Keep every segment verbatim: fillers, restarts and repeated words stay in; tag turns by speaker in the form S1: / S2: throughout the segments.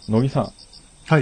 S1: 乃木さん。
S2: はい。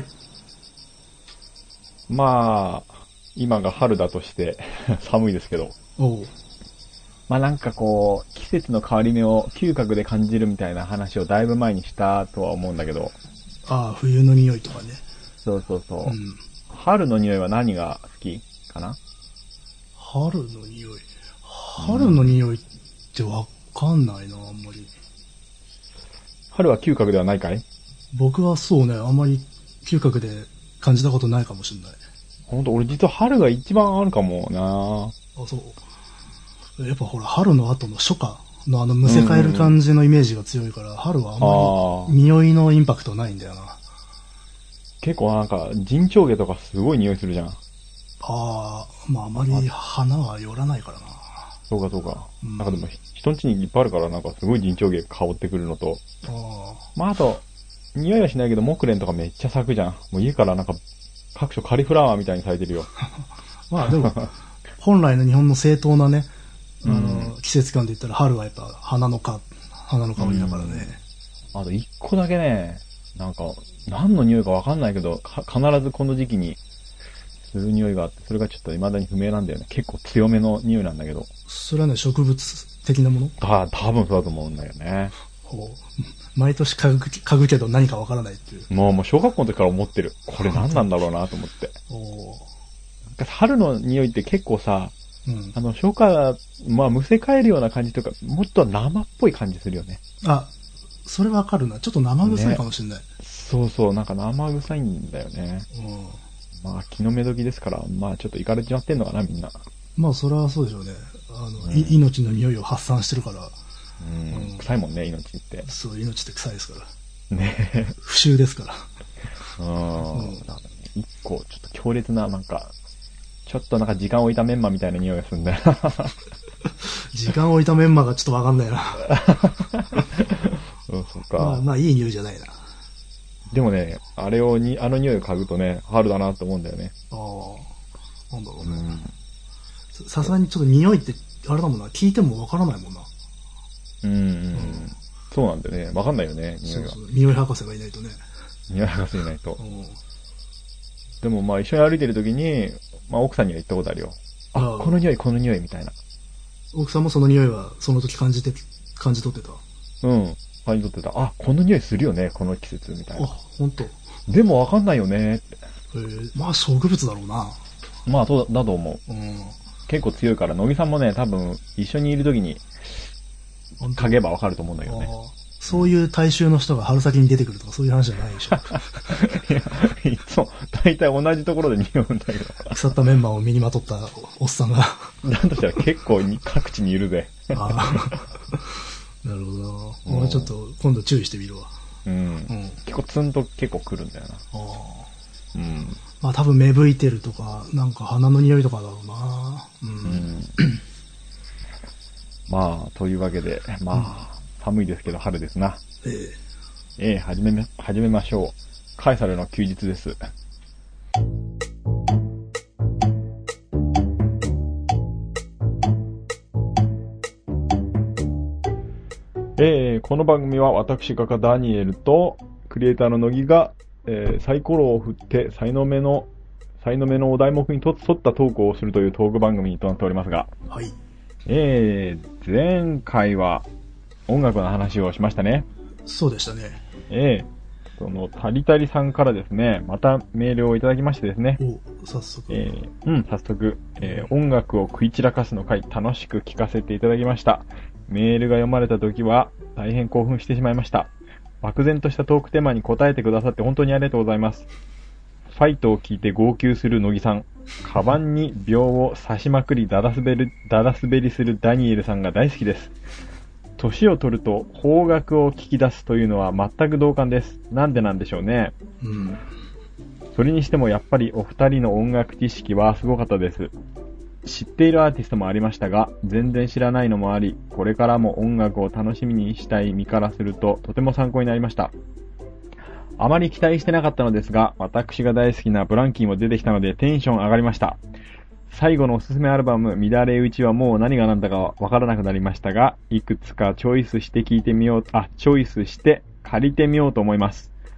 S1: まあ、今が春だとして寒いですけど。
S2: おう。
S1: まあなんかこう、季節の変わり目を嗅覚で感じるみたいな話をだいぶ前にしたとは思うんだけど。
S2: ああ、冬の匂いとかね。
S1: そうそうそう。
S2: うん。
S1: 春の匂いは何が好きかな？
S2: 春の匂い。春の匂いってわかんないな、あんまり。
S1: 春は嗅覚ではないかい？
S2: 僕はそうね、あんまり嗅覚で感じたことないかもしれない。
S1: ほんと、俺実は春が一番あるかもな。
S2: あ、そう。やっぱほら、春の後の初夏のあのむせ返る感じのイメージが強いから、春はあんまり匂いのインパクトないんだよな。
S1: 結構なんか、陣長毛とかすごい匂いするじゃん。
S2: ああ、まああまり花は寄らないからな。
S1: そうかそうか。
S2: うん、
S1: なんかでも、人ん家にいっぱいあるからなんかすごい陣長毛香ってくるのと。
S2: あ
S1: まああと、匂いはしないけど、木蓮とかめっちゃ咲くじゃん。もう家からなんか、各所カリフラワーみたいに咲いてるよ。
S2: まあでも、本来の日本の正当なね、あの、
S1: うん、
S2: 季節感で言ったら春はやっぱ花のか、花の香りだからね。
S1: あと一個だけね、なんか、何の匂いかわかんないけど、必ずこの時期にする匂いがあって、それがちょっと未だに不明なんだよね。結構強めの匂いなんだけど。
S2: それはね、植物的なもの？
S1: ああ、多分そうだと思うんだよね。
S2: ほう。毎年嗅ぐ、嗅ぐけど何かわからないっていう。
S1: もう、もう小学校の時から思ってる。これ何なんだろうなと思って。
S2: お
S1: 春の匂いって結構さ、
S2: うん、
S1: あの、初夏、まあ、むせ返るような感じとか、もっと生っぽい感じするよね。
S2: あ、それわかるな。ちょっと生臭いかもしれない。ね、
S1: そうそう、なんか生臭いんだよね。うん、まあ、気の目時ですから、まあ、ちょっとイカれちまってんのかな、みんな。
S2: まあ、それはそうでしょうね。あの、うん、命の匂いを発散してるから。
S1: うん、うん、臭いもんね、命って。
S2: そう、命って臭いですから。
S1: ね
S2: 不臭ですから。
S1: うん。うん、一個、ちょっと強烈な、なんか、ちょっとなんか時間置いたメンマみたいな匂いがするんだよ。
S2: 時間置いたメンマがちょっとわかんないな。
S1: うん、そっか。
S2: まあ、まあ、いい匂いじゃないな。
S1: でもね、あれをに、あの匂いを嗅ぐとね、春だなって思うんだよね。
S2: ああ。なんだろうね。さすがにちょっと匂いって、あれだもんな、聞いてもわからないもんな。
S1: うん、うん。そうなんだよね。わかんないよね、匂いが。
S2: そうそう。匂い博士がいないとね。
S1: 匂い博士いないと。でもまあ一緒に歩いてる時に、まあ奥さんには言ったことあるよ。あ、あこの匂い、この匂いみたいな。
S2: 奥さんもその匂いはその時感じて、感じ取ってた？
S1: うん。感じ取ってた。あ、この匂いするよね、この季節みたいな。
S2: あ、ほんと。
S1: でもわかんないよねって。
S2: へえ、まあ植物だろうな。
S1: まあそうだと思う。うん。結構強いから、乃木さんもね、多分一緒にいる時に嗅げばわかると思うんだけどね。
S2: そういう大衆の人が春先に出てくるとかそういう話じゃないでしょ。
S1: いや、いつも大体同じところで匂うんだけど。
S2: 腐ったメンマを身にまとったおっさんが。
S1: だとしたら結構に各地にいるぜ。あ
S2: なるほどな。俺ちょっと今度注意してみるわ。
S1: うん。うん、結構ツンと結構来るんだよな。あ
S2: うん。まあ多分芽吹いてるとか、なんか花の匂いとかだろうな。うん。うん、
S1: まあ、というわけで、まあ、うん、寒いですけど春ですな。ええ。ええ、始め、始めましょう。カエサルの休日です。えー、この番組は私画家ダニエルとクリエイターの乃木が、えー、サイコロを振って才能目の才能目のお題目に沿ったトークをするというトーク番組となっておりますが、はい。えー、前回は音楽の話をしましたね。
S2: そうでしたね。
S1: えー、そのタリタリさんからですね、またメールをいただきましてですね。
S2: お、早速。
S1: えー、うん、早速、えー、音楽を食い散らかすの回楽しく聞かせていただきました。メールが読まれた時は大変興奮してしまいました。漠然としたトークテーマに答えてくださって本当にありがとうございます。ファイトを聞いて号泣する乃木さん、カバンに秒を刺しまくりダダ滑り、ダダ滑りするダニエルさんが大好きです。年を取ると邦楽を聞き出すというのは全く同感です。なんでなんでしょうね。うん。それにしてもやっぱりお二人の音楽知識はすごかったです。知っているアーティストもありましたが、全然知らないのもあり、これからも音楽を楽しみにしたい身からすると、とても参考になりました。あまり期待してなかったのですが、私が大好きなブランキーも出てきたのでテンション上がりました。最後のおすすめアルバム、乱れ打ちはもう何が何だかわからなくなりましたが、いくつかチョイスして聞いてみよう、あ、チョイスして借りてみようと思います。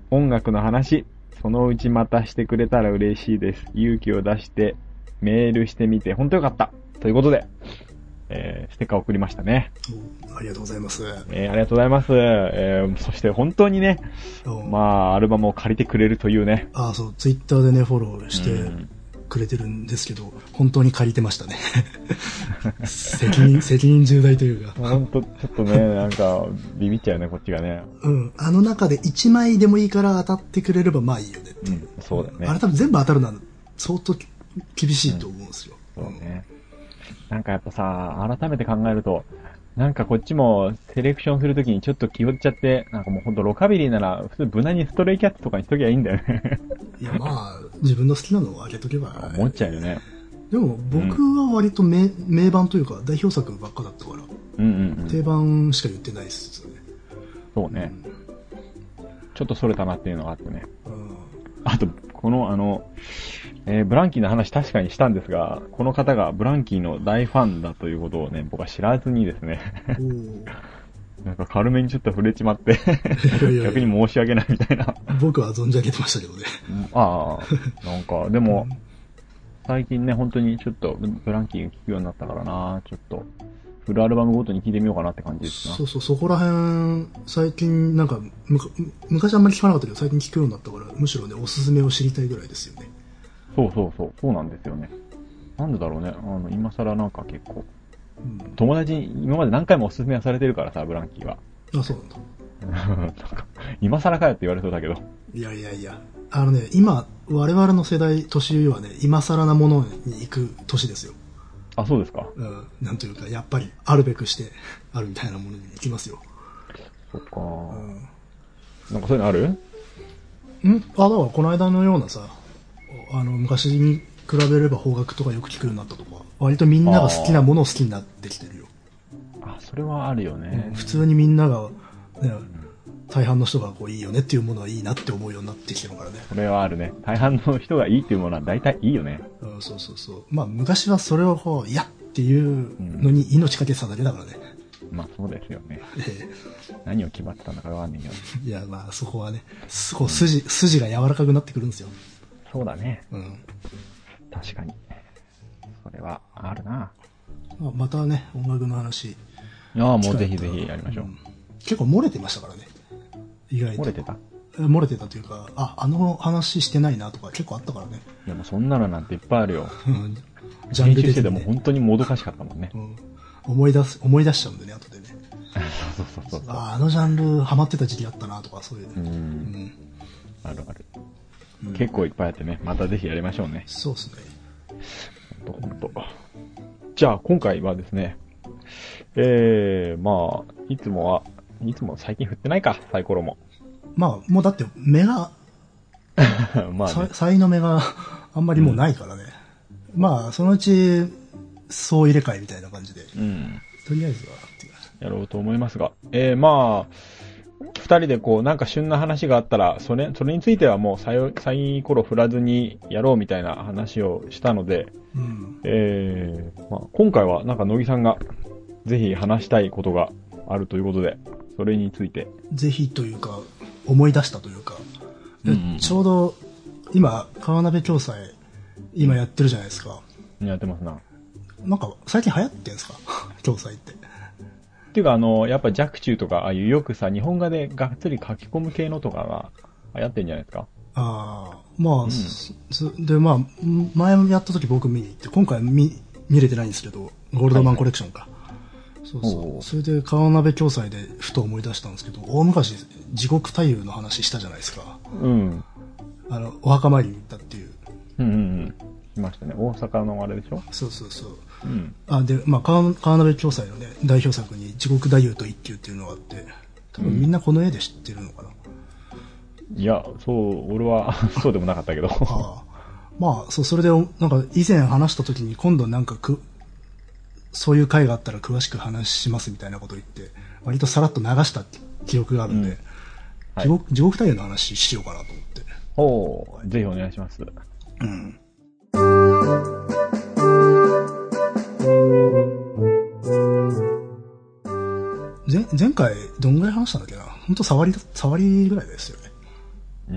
S1: 音楽の話、そのうちまたしてくれたら嬉しいです。勇気を出してメールしてみて本当よかった。ということで、えー、ステッカー送りましたね。
S2: ありがとうございます。
S1: えー、ありがとうございます。えー、そして本当にね、まあ、アルバムを借りてくれるというね。
S2: ああ、そう、ツイッターでね、フォローしてくれてるんですけど、うん、本当に借りてましたね。責任、責任重大というか。
S1: 本当、ちょっとね、なんか、ビビっちゃうね、こっちがね。
S2: うん。あの中でいちまいでもいいから当たってくれればまあいいよねっていう。うん、
S1: そうだね。
S2: あれ多分全部当たるのは相当厳しいと思うんですよ。
S1: うん、そうね。なんかやっぱさ、改めて考えると、なんかこっちもセレクションするときにちょっと気負っちゃって、なんかもうほんとロカビリーなら普通無難にストレイキャッツとかにしときゃいいんだよね。
S2: いやまあ、自分の好きなのをあげとけば。
S1: 思っちゃうよね。
S2: でも僕は割と名、名盤というか代表作ばっかだったから、
S1: うんうんうん、
S2: 定番しか言ってないですよね。
S1: そうね、うん。ちょっとそれたなっていうのがあってね。
S2: うん、
S1: あと、このあの、えー、ブランキーの話確かにしたんですが、この方がブランキーの大ファンだということをね、僕は知らずにですね。なんか軽めにちょっと触れちまって、逆に申し訳ないみたいな。
S2: 僕は存じ上げてましたけどね。
S1: ああ、なんか、でも、最近ね、本当にちょっとブランキーが聴くようになったからな、ちょっと、フルアルバムごとに聴いてみようかなって感じですな。
S2: そうそう、そこら辺、最近なんか、むか昔あんまり聴かなかったけど、最近聴くようになったから、むしろね、おすすめを知りたいぐらいですよね。
S1: そうそうそう、そうなんですよね。なんでだろうね、あの、今更なんか結構、うん、友達に今まで何回もおすすめはされてるからさ、ブランキーは。
S2: あ、そうなんだ。
S1: なんか今更かよって言われそうだけど。
S2: いやいやいや、あのね、今、我々の世代、年はね、今更なものに行く年ですよ。
S1: あ、そうですか。
S2: うん、なんというか、やっぱり、あるべくして、あるみたいなものに行きますよ。
S1: そっか、うん、なんかそういうのある？ん
S2: あ、だからこの間のようなさ、あの、昔に比べれば邦楽とかよく聞くようになったとか、割とみんなが好きなものを好きになってきてるよ。
S1: あ、それはあるよね。
S2: うん、普通にみんなが、ね、大半の人がこういいよねっていうものはいいなって思うようになってきてるからね。
S1: それはあるね。大半の人がいいっていうものは大体いいよね。
S2: うん、そうそうそう。まあ昔はそれをこう、いやっていうのに命かけてただけだからね。
S1: うん、まあそうですよね。
S2: ええ、
S1: 何を決まってたんだかわかんないけど。
S2: いやまあそこはね、こう筋、筋が柔らかくなってくるんですよ。
S1: そうだね。
S2: うん。
S1: 確かに。それはあるな。
S2: まあ、またね、音楽の話。
S1: ああ、もうぜひぜひやりましょう、うん。
S2: 結構漏れてましたからね。意外と。
S1: 漏れてた？
S2: 漏れてたというか、あ、あの話してないなとか結構あったからね。
S1: いやもうそんなのなんていっぱいあるよ。
S2: ジャンル的に、ね、
S1: 編集してても本当にもどかしかったもんね。
S2: うん、思い出す、思い出しちゃうんでね、後でね。
S1: そうそうそうそう。
S2: あ、あのジャンルハマってた時期あったなとか、そういうね。うん。うん、
S1: あるある、うん。結構いっぱいあってね、またぜひやりましょうね。
S2: そうですね。
S1: ほんとほんと。じゃあ今回はですね、えー、まあ、いつもは、いつも最近振ってないか、サイコロも。
S2: まあ、もうだって目が、まあ、ね、才の目があんまりもうないからね。うん、まあ、そのうち、総入れ替えみたいな感じで。うん、とりあえずはっていう。
S1: やろうと思いますが。えー、まあ、二人でこう、なんか旬な話があったら、それ、それについてはもうサイ、サイコロ振らずにやろうみたいな話をしたので、うん、えー、まあ、今回はなんか乃木さんがぜひ話したいことがあるということで、それについて。
S2: ぜひというか、思い出したというか、うんうん、ちょうど今、川鍋共済、今やってるじゃないですか。
S1: やってますな。
S2: なんか最近流行ってんですか共済って。
S1: っていうかあの、やっぱ若冲とか、ああいうよくさ、日本画でがっつり書き込む系のとかが流行ってんじゃないですか。
S2: ああ、まあ、うん、で、まあ、前やった時僕見に行って、今回見、見れてないんですけど、ゴールドマンコレクションか。はいはい、そうそう。それで川鍋共済でふと思い出したんですけど、大昔、地獄太夫の話したじゃないですか。うん。あの、お墓参りに行ったっていう。
S1: うんうんうん。いましたね。大阪のあれでしょ？
S2: そうそうそう。うん。あ、で、まあ、川、川鍋共済のね、代表作に地獄太夫と一休っていうのがあって、多分みんなこの絵で知ってるのかな。
S1: うん、いや、そう、俺はそうでもなかったけど。ああ、
S2: まあ、そう、それで、なんか以前話した時に今度なんかく、そういう回があったら詳しく話しますみたいなことを言って、割とさらっと流した記憶があるんで、うん、はい、地獄、地獄太夫の話しようかなと思って。
S1: おー、ぜひお願いします。うん。
S2: 前、前回どんぐらい話したんだっけな。ほんと触り、触りぐらいですよね。
S1: うん。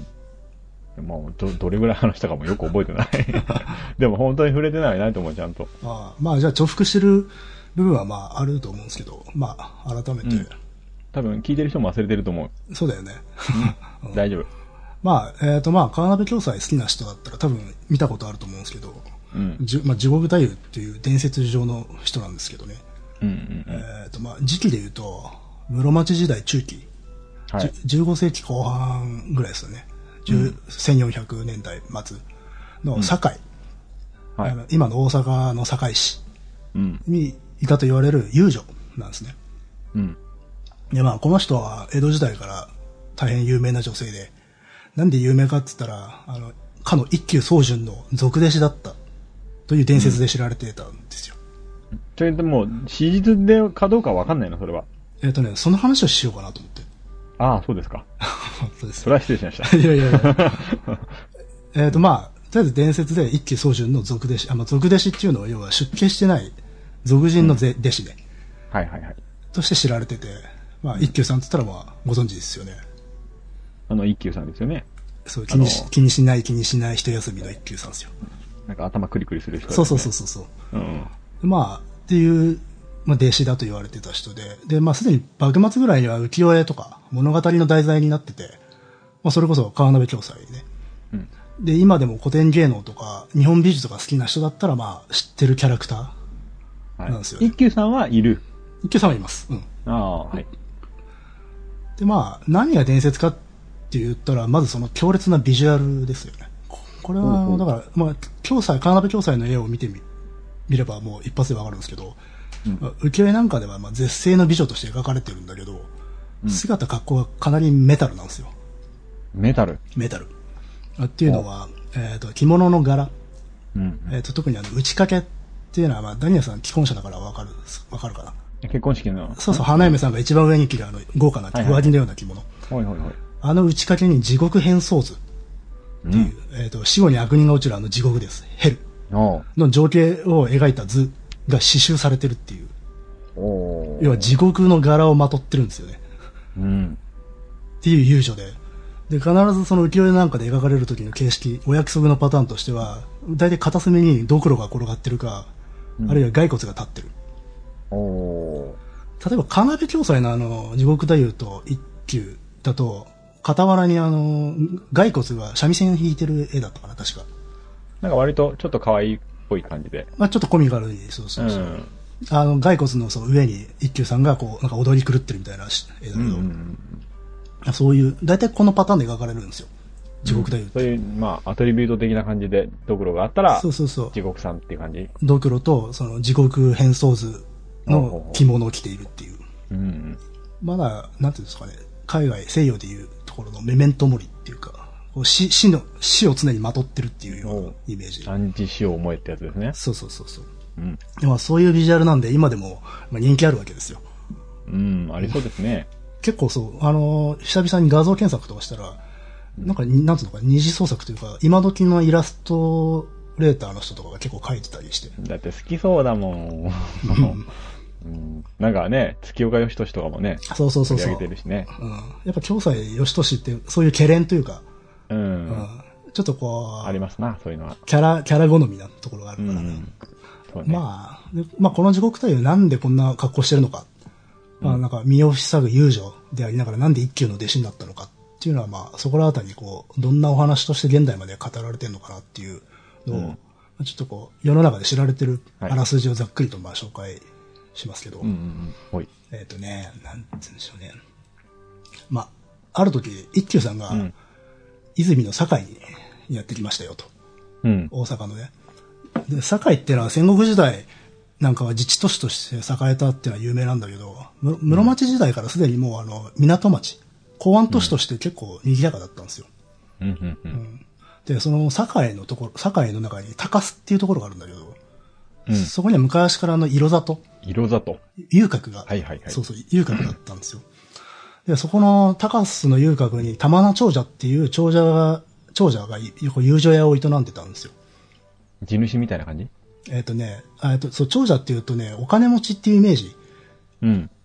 S1: まあ、ど、どれぐらい話したかもよく覚えてない。でも本当に触れてないないと思う、ちゃんと。
S2: あまあ、じゃあ重複してる部分はまあ、あると思うんですけど、まあ、改めて、うん。
S1: 多分聞いてる人も忘れてると思
S2: う。そうだよね。
S1: うん、大丈夫。
S2: まあ、えっ、ー、とまあ、川辺教祭好きな人だったら多分見たことあると思うんですけど、
S1: うん。
S2: じまあ、地獄太夫っていう伝説上の人なんですけどね。
S1: うんうんうん、
S2: えっ、ー、とまあ、時期で言うと、室町時代中期。はい、じゅうご世紀後半ぐらいですよね。うん、せんよんひゃくねんだい末の堺、うんはい、今の大阪の堺市にいたと言われる遊女なんですね。
S1: うん、
S2: でまあ、この人は江戸時代から大変有名な女性で、なんで有名かって言ったら、あの、かの一休宗純の俗弟子だったという伝説で知られていたんですよ。
S1: うん、それでもう、史実でかどうかわかんないの、それは。
S2: えっ、ー、とね、その話をしようかなと思って。
S1: ああ、そうですか。
S2: そうです。
S1: それは失礼しました。
S2: いやいやいや。えっと、まあ、とりあえず伝説で一休宗純の俗弟子、あ、まあ、俗弟子っていうのは要は出家してない俗人の、うん、弟子で。
S1: はいはいはい。
S2: として知られてて、まあ、一休さんって言ったらまあ、ご存知ですよね。
S1: あの一休さんですよね。
S2: そう、気にし、気にしない気にしない一休みの一休さんですよ。
S1: なんか頭クリクリする人、ね。
S2: そうそうそうそう。
S1: うん。
S2: まあ、っていう、まあ、弟子だと言われてた人で、で、まあ、すでに幕末ぐらいには浮世絵とか物語の題材になってて、まあ、それこそ川辺教祭ね。
S1: うん。
S2: で、今でも古典芸能とか日本美術が好きな人だったら、まあ、知ってるキャラクターなんですよね。
S1: はい、一休さんはいる。
S2: 一休さんはいます。うん。
S1: ああ、はい。
S2: で、まあ、何が伝説かって言ったら、まずその強烈なビジュアルですよね。これは、だから、まあ、教祭、川辺教祭の絵を見てみ、見ればもう一発でわかるんですけど、うん、浮世絵なんかではまあ絶世の美女として描かれてるんだけど、うん、姿格好がかなりメタルなんですよ。
S1: メタル
S2: メタル。っていうのは、えっ、ー、と、着物の柄。
S1: うん、
S2: えっ、ー、と、特にあの、打ち掛けっていうのは、まあ、ダニエルさん既婚者だからわかる、わかるかな。
S1: 結婚式の。
S2: そうそう、花嫁さんが一番上に着るあの、豪華な上着のような着物。
S1: はいはいはい。
S2: あの打ち掛けに地獄変装図っていう、うん、えっ、ー、と、死後に悪人が落ちるあの地獄です。ヘル。の情景を描いた図が刺繍されてるっていう。
S1: お
S2: 要は地獄の柄をまとってるんですよね。
S1: うん。
S2: っていう遊女で。で、必ずその浮世絵なんかで描かれる時の形式、お約束のパターンとしては、大体片隅にドクロが転がってるか、うん、あるいは骸骨が立ってる。
S1: お
S2: 例えば、金辺教祭のあの、地獄太夫と一休だと、傍らにあの、骸骨が三味線引いてる絵だったかな、確か。
S1: なんか割とちょっと可愛いっぽい感じで。
S2: まあちょっとコミカルに、そうそうそう。うん、あの、骸骨のその上に一休さんがこう、なんか踊り狂ってるみたいな絵だけど、うんうんうん、そういう、大体このパターンで描かれるんですよ。地獄太夫って、
S1: うん。そういう、まあ、アトリビュート的な感じで、ドクロがあったら、
S2: そうそうそう。
S1: 地獄さんっていう感じ。
S2: ドクロと、その地獄変装図の着物を着ているっていう。
S1: うんうん、
S2: まだ、なんていうんですかね、海外、西洋でいうところのメメントモリっていうか、死、死の、死を常にまとってるっていうようなイメージ。
S1: 暗示死を思えってやつですね。
S2: そうそうそうそう。
S1: うん。
S2: でもそういうビジュアルなんで今でもまあ人気あるわけですよ。
S1: うん、ありそうですね。
S2: 結構そう、あのー、久々に画像検索とかしたら、なんか、なんつうのか、二次創作というか、今時のイラストレーターの人とかが結構描いてたりして。
S1: だって好きそうだもん。うん、なんかね、月岡義俊とかもね、
S2: そうそうそうそう。
S1: 上げてるしね。
S2: うん。やっぱ、京西義俊ってそういう懸念というか、
S1: うん。うん、
S2: ちょっとこう、
S1: ありますな、そういうのは。
S2: キャラ、キャラ好みなところがあるから、ね。うんそうね、まあ、まあ、この地獄太夫なんでこんな格好してるのか。うん、まあ、なんか、身を塞ぐ遊女でありながらなんで一休の弟子になったのかっていうのは、まあ、そこらあたりにこう、どんなお話として現代まで語られてるのかなっていうのを、うん、ちょっとこう、世の中で知られてるあらすじをざっくりとまあ紹介しますけど、
S1: はいうんうん、
S2: えっとね、なんて言うんでしょうね。まあ、ある時、一休さんが、泉の堺にやってきましたよと。
S1: うん、
S2: 大阪のね。で、堺っていうのは戦国時代なんかは自治都市として栄えたっていうのは有名なんだけど、室町時代からすでにもうあの、港町、港湾都市として結構賑やかだったんですよ。
S1: うんうんうん、
S2: で、その堺のところ、堺の中に高須っていうところがあるんだけど、うん、そこには昔からの色里。
S1: 色里。
S2: 遊郭が。
S1: はいはいはい。
S2: そうそう、遊郭だったんですよ。で、そこの高須の遊郭に玉名長者っていう長者が、長者が遊女屋を営んでたんですよ。
S1: 地主みたいな感じ？
S2: えっ、ー、とね、えっと、そう、長者っていうとね、お金持ちっていうイメージ。
S1: うん。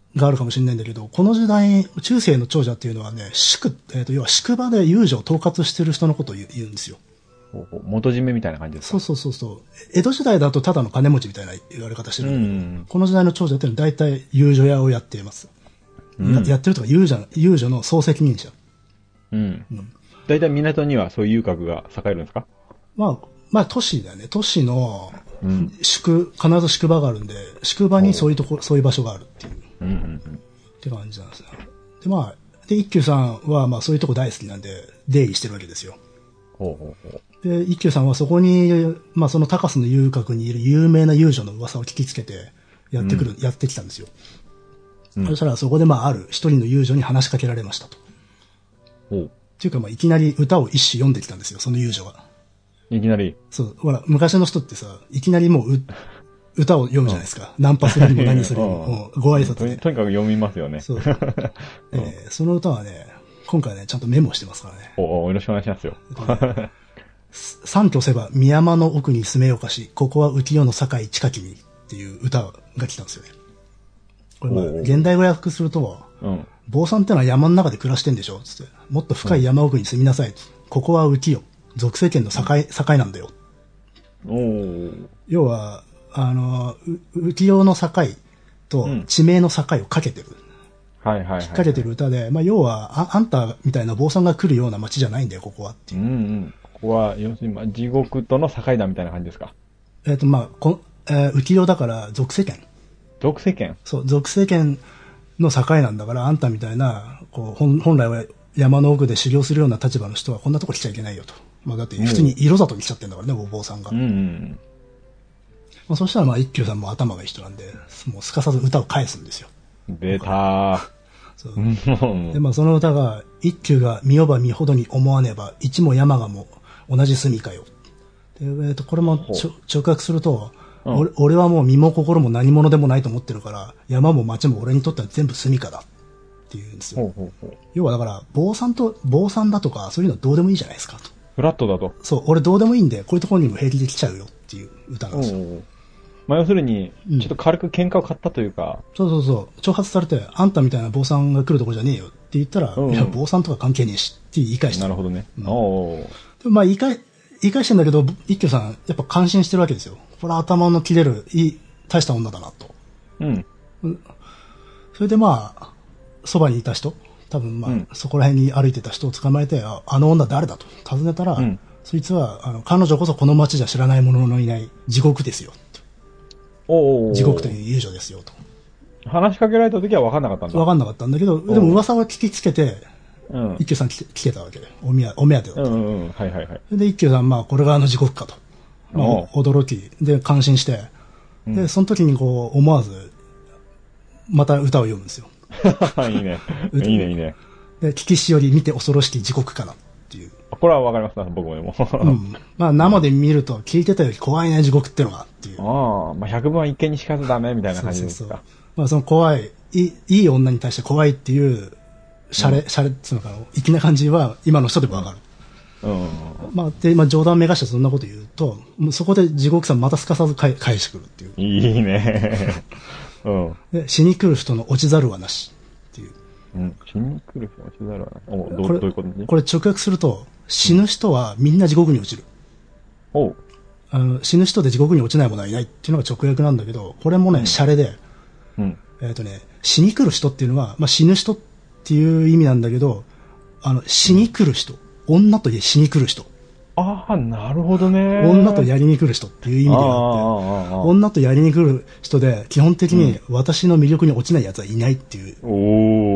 S2: があるかもしれないんだけど、この時代、中世の長者っていうのはね、宿、えっ、と、要は宿場で遊女を統括してる人のことを言う言うんですよ。
S1: ほうほう元締めみたいな感じですか？
S2: そうそうそうそう。江戸時代だとただの金持ちみたいな言われ方してるんだけど、
S1: うん、
S2: この時代の長者っていうのは大体遊女屋をやっています。うん、や, やってるとか遊女、遊女の総責任者。
S1: うん。うん。大体港にはそういう遊郭が栄えるんですか？
S2: まあ、まあ都市だよね。都市の宿、必ず宿場があるんで、宿場にそういうところ、そういう場所があるっていう。うんうんうん。って感じなんですよ。で、まあ、で、一休さんはまあそういうとこ大好きなんで、出入りしてるわけですよ。
S1: ほうほうほう。
S2: で、一休さんはそこに、まあその高須の遊郭にいる有名な遊女の噂を聞きつけて、やってくる、うん、やってきたんですよ。うん、そしたらそこでまあある一人の遊女に話しかけられましたと。ほう。っていうかまあいきなり歌を一首読んできたんですよ、その遊女が。
S1: いきなり。
S2: そう、ほら、昔の人ってさ、いきなりもう、う歌を読むじゃないですか。ナンパするにも何するにも、ご挨拶で
S1: と。とにかく読みますよね。そう。
S2: えー、その歌はね、今回ね、ちゃんとメモしてますからね。
S1: おお、よろしくお願いしますよ。
S2: 三居せば宮山の奥に住めよかし、ここは浮世の境近きにっていう歌が来たんですよね。これまあ、現代語訳すると、うん、坊さんってのは山の中で暮らしてんでしょつって。もっと深い山奥に住みなさい。うん、ここは浮世。属世間の境、境なんだよ。お要は、あの、浮世の境と地名の境をかけてる。うん、はいはいはい、はい。かけてる歌で、まあ要はあ、あんたみたいな坊さんが来るような街じゃないんだよ、ここはっていう。うんうん。
S1: ここは、要するに、まあ、地獄との境だみたいな感じですか？
S2: えっ、ー、と、まあ、こえー、浮世だから属世間。
S1: 属世間？
S2: そう、属世間の境なんだから、あんたみたいな、こう、本本来は山の奥で修行するような立場の人はこんなとこ来ちゃいけないよと。まあだって普通に色里に来ちゃってんだからね、お坊さんが。うんうん、まあ、そしたらまあ一休さんも頭がいい人なんで、もうすかさず歌を返すんですよ。
S1: 出たー。
S2: そうで、まあその歌が、一休が見よば見ほどに思わねば、一も山がも同じ住みかよ。で、えー、とこれもちょ直訳すると、うん、俺、俺はもう身も心も何者でもないと思ってるから、山も町も俺にとっては全部住みかだっていうんですよ。ほうほうほう。要はだから、坊さんと、坊さんだとか、そういうのはどうでもいいじゃないですかと。
S1: フラットだと。
S2: そう、俺どうでもいいんで、こういうところにも平気で来ちゃうよっていう歌なんですよ。おうおう、
S1: まあ、要するに、ちょっと軽く喧嘩を買ったというか、
S2: うん。そうそうそう。挑発されて、あんたみたいな坊さんが来るところじゃねえよって言ったら、うんうん、いや、坊さんとか関係ねえしって言い返した。
S1: なるほどね。うん、
S2: おでまあ言い返、言い返してんだけど、一休さん、やっぱ感心してるわけですよ。これは頭の切れる、いい、大した女だなと。うん。それでまあ、そばにいた人、多分まあ、うん、そこら辺に歩いてた人を捕まえて、あ、あの女誰だと尋ねたら、うん、そいつは、あの、彼女こそこの町じゃ知らない者のいない地獄ですよ。お地獄という遊女ですよと。
S1: 話しかけられた時は分かんなかったんだ。
S2: 分かんなかったんだけど、でも噂は聞きつけて、うん、一休さん聞けたわけで、お目当てだと。うんうん、はいはいはい。で、一休さん、まあ、これがあの地獄かと。まあ、驚き、で、感心して、うん、で、その時にこう、思わず、また歌を読むんですよ。
S1: いいね。いいね、いいね。
S2: で、聞きしより見て恐ろしき地獄かなっていう。
S1: これはわかりますな、僕もでも。
S2: うん。まあ、生で見ると、聞いてたより怖いね、地獄ってのが、っていう。
S1: ああ、まあ、百聞は一見にしかずダメ、みたいな感じですか。そうそうそう。
S2: まあ、その怖い、いい、いい女に対して怖いっていう、シャレ、うん、シャレっていうのかな、粋な感じは、今の人でもわかる。うん。まあ、で、まあ、冗談めがしてそんなこと言うと、そこで地獄さんまたすかさず返返してくるっていう。
S1: いいね。うん。
S2: で、死に来る人の落ちざるはなしっていう。
S1: うん。死に来る人の落ちざるはなし。おどう、どういうことね。
S2: これ直訳すると、死ぬ人はみんな地獄に落ちる。おう。あの、死ぬ人で地獄に落ちない者はいないっていうのが直訳なんだけど、これもね、うん、シャレで、うん。えっとね、死に来る人っていうのは、まあ、死ぬ人っていう意味なんだけど、あの、死に来る人。女と死に来る人。
S1: ああ、なるほどね。
S2: 女とやりに来る人っていう意味であって、女とやりに来る人で、基本的に私の魅力に落ちない奴はいないっていう。うん、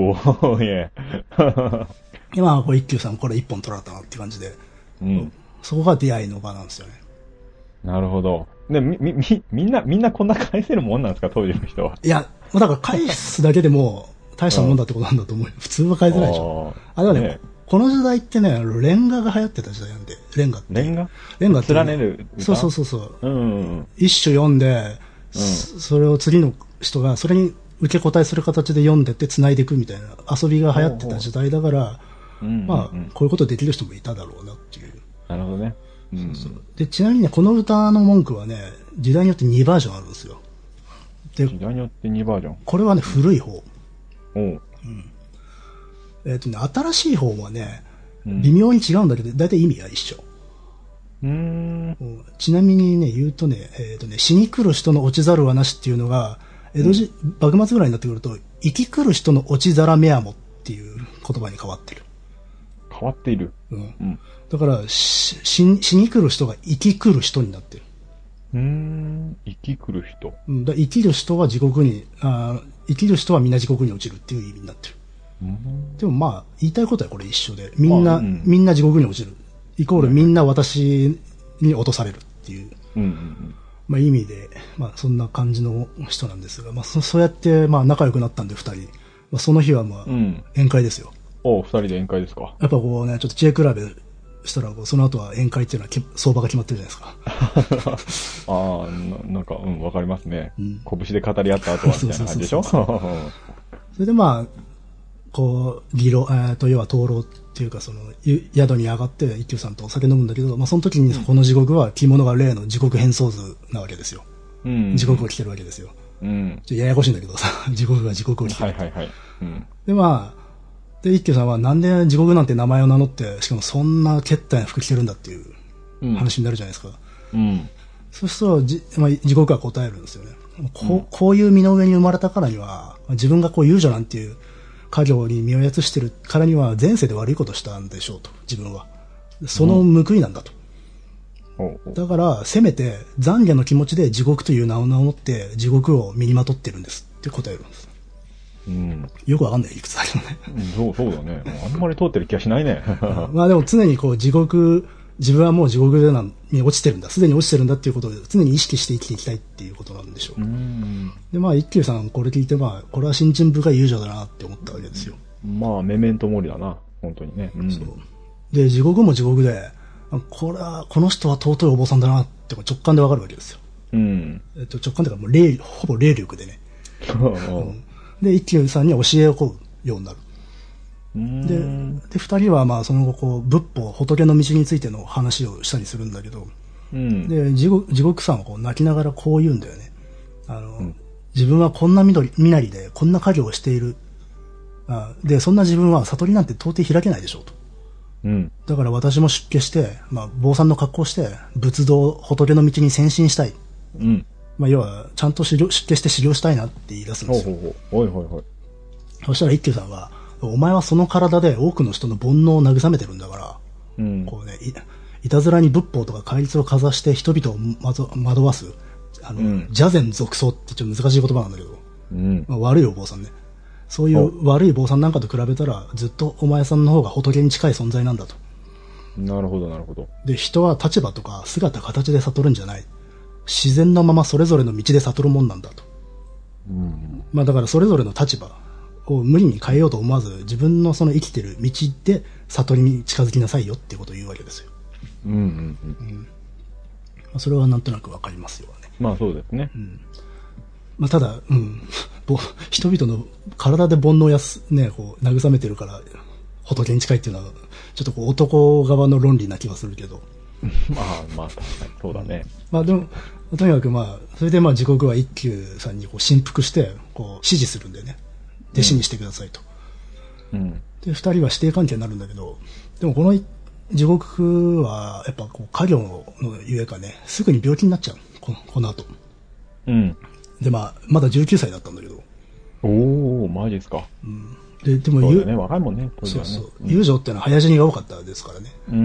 S2: おー、いえ。今はこれ一休さんこれ一本取られたなっていう感じで、うん、そこが出会いの場なんですよね。
S1: なるほど。で、み、み、みんな、みんなこんな返せるもんなんですか、当時の人は。
S2: いや、だから返すだけでも大したもんだってことなんだと思うよ。普通は返せないでしょ。あ、でもね、ね、この時代ってね、レンガが流行ってた時代なんで、レンガって。
S1: レンガ
S2: レンガって、
S1: ね。連ねる。
S2: そうそうそうそう。うんうんうん、一首読んで、うん、それを次の人が、それに受け答えする形で読んでって繋いでいくみたいな遊びが流行ってた時代だから、うんうんうん、まあ、こういうことできる人もいただろうなっていう。
S1: なるほどね。
S2: うん、そうそう。で、ちなみにね、この歌の文句はね、時代によってにバージョンあるんですよ。
S1: で、時代によってにバージョン。
S2: これはね、古い方。
S1: おう。
S2: うん。えっとね、新しい方はね、
S1: うん、
S2: 微妙に違うんだけど、だいたい意味は一緒。
S1: うーん。
S2: ちなみにね、言うとね、えっとね、死に来る人の落ちざるはなしっていうのが、江戸時、うん、幕末ぐらいになってくると、生き来る人の落ちざらめやもっていう言葉に変わってる。
S1: 変わっている。
S2: うん。うん、だから、死、死に来る人が生き来る人になってる。
S1: うーん。生き来る人。
S2: うん。だ生きる人は地獄に、あ生きる人はみんな地獄に落ちるっていう意味になってる。うん、でもまあ、言いたいことはこれ一緒で、みんな、うん、みんな地獄に落ちる。イコールみんな私に落とされるっていう。うんうんうん、まあ意味で、まあそんな感じの人なんですが、まあそそうやってまあ仲良くなったんで二人。まあその日はまあ、宴会ですよ。
S1: お二人で宴会ですか。
S2: やっぱこうね、ちょっと知恵比べしたら、その後は宴会っていうのは相場が決まってるじゃないですか。
S1: ああ、な, なんか、うん、わかりますね。うん、拳で語り合った後はみたいな感じでしょ。そ
S2: れでまあ、こう、議論、えっと、要は討論っていうか、その、宿に上がって、一休さんとお酒飲むんだけど、まあその時にこの地獄は着物が例の地獄変装図なわけですよ。うん、地獄を着てるわけですよ。うん、ちょっとややこしいんだけどさ、地獄が地獄を着てる。はいはいはい。うん、でまあ、で、一休さんはなんで地獄なんて名前を名乗って、しかもそんなけったいな服着てるんだっていう話になるじゃないですか。うん。そうするとじ、まあ、地獄は答えるんですよね。こう、こういう身の上に生まれたからには、自分がこう遊女なんていう家業に身をやつしてるからには前世で悪いことしたんでしょうと、自分は。その報いなんだと。うん、だから、せめて懺悔の気持ちで地獄という名を名乗って地獄を身にまとってるんですって答えるんです。うん、よくわかんない理屈だけどね。
S1: そう、そうだね。あんまり通ってる気がしないね。
S2: まあでも常にこう地獄、自分はもう地獄に落ちてるんだ。すでに落ちてるんだっていうことを常に意識して生きていきたいっていうことなんでしょう。うん、で、まあ一休さんこれ聞いて、まあこれは新人深い友情だなって思ったわけですよ。
S1: まあメメントモリだな。本当にね。うん、そう。
S2: で、地獄も地獄で、これは、この人は尊いお坊さんだなって直感でわかるわけですよ。うん。えっと、直感というかもう霊、ほぼ霊力でね。うんで、一休さんに教えを請うようになる。で、で、二人はまあその後こう、仏法、仏の道についての話をしたりするんだけど、うん、で、地獄、地獄さんはこう泣きながらこう言うんだよね。あの、うん、自分はこんな緑、身なりでこんな家業をしている。あで、そんな自分は悟りなんて到底開けないでしょうと。うん、だから私も出家して、まあ、坊さんの格好をして、仏道、仏の道に先進したい。うん。まあ、要は、ちゃんと修行出家して修行したいなって言い出すんですよ。ほうほうほう。おいほいほい。そしたら一休さんは、お前はその体で多くの人の煩悩を慰めてるんだから、うん、こうね、い、いたずらに仏法とか戒律をかざして人々を惑わす、あの、うん、邪禅俗僧ってちょっと難しい言葉なんだけど、うんまあ、悪いお坊さんね。そういう悪い坊さんなんかと比べたら、ずっとお前さんの方が仏に近い存在なんだと。
S1: なるほど、なるほど。
S2: で、人は立場とか姿形で悟るんじゃない。自然のままそれぞれの道で悟るもんなんだと。うん、まあだからそれぞれの立場を無理に変えようと思わず、自分のその生きてる道で悟りに近づきなさいよっていうことを言うわけですよ。うんうんうん。うんまあ、それはなんとなくわかりますよね。
S1: まあそうですね。うん
S2: まあ、ただ、うん、人々の体で煩悩をやす、ね、こう慰めてるから仏に近いっていうのはちょっとこう男側の論理な気がするけど
S1: まあまあ確かにそうだね。
S2: まあでもとにかくまあそれでまあ地獄は一休さんにこう振幅してこう指示するんでね、弟子にしてくださいと。うん、で二人は師弟関係になるんだけど、でもこの地獄はやっぱこう家業のゆえかね、すぐに病気になっちゃうこの、この後。うん。で、まあ、まだじゅうきゅうさいだったんだけど。
S1: おー、マジですか。
S2: うん。で、でも、
S1: そうだよね、若いもんね、当時はね。
S2: そうそう。うん、遊女ってのは早死にが多かったですからね。
S1: うん、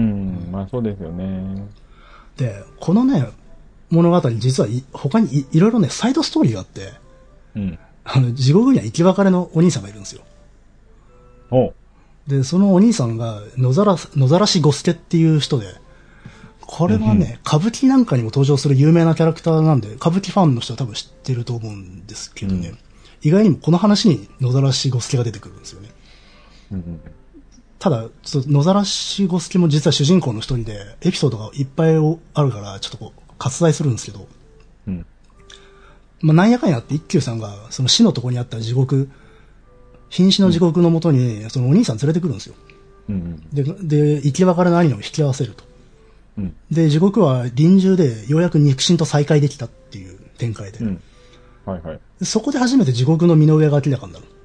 S1: まあそうですよね。
S2: で、このね、物語、実はい他に い, いろいろね、サイドストーリーがあって、うん。あの、地獄には生き別れのお兄さんがいるんですよ。おで、そのお兄さんが、野ざら、野ざらし五助っていう人で、これはね、歌舞伎なんかにも登場する有名なキャラクターなんで、歌舞伎ファンの人は多分知ってると思うんですけどね。うん、意外にもこの話に野ざらし五助が出てくるんですよね。うん、ただ、ちょっと野ざらし五助も実は主人公の一人で、エピソードがいっぱいあるから、ちょっとこう、割愛するんですけど、うん、まあ、なんやかんやって一休さんが、その死のとこにあった地獄、瀕死の地獄のもとに、そのお兄さん連れてくるんですよ。うん、で、で、生き別れの兄を引き合わせると。うん、で、地獄は臨終でようやく肉親と再会できたっていう展開で。うん、はいはい。そこで初めて地獄の身の上が明らかになる。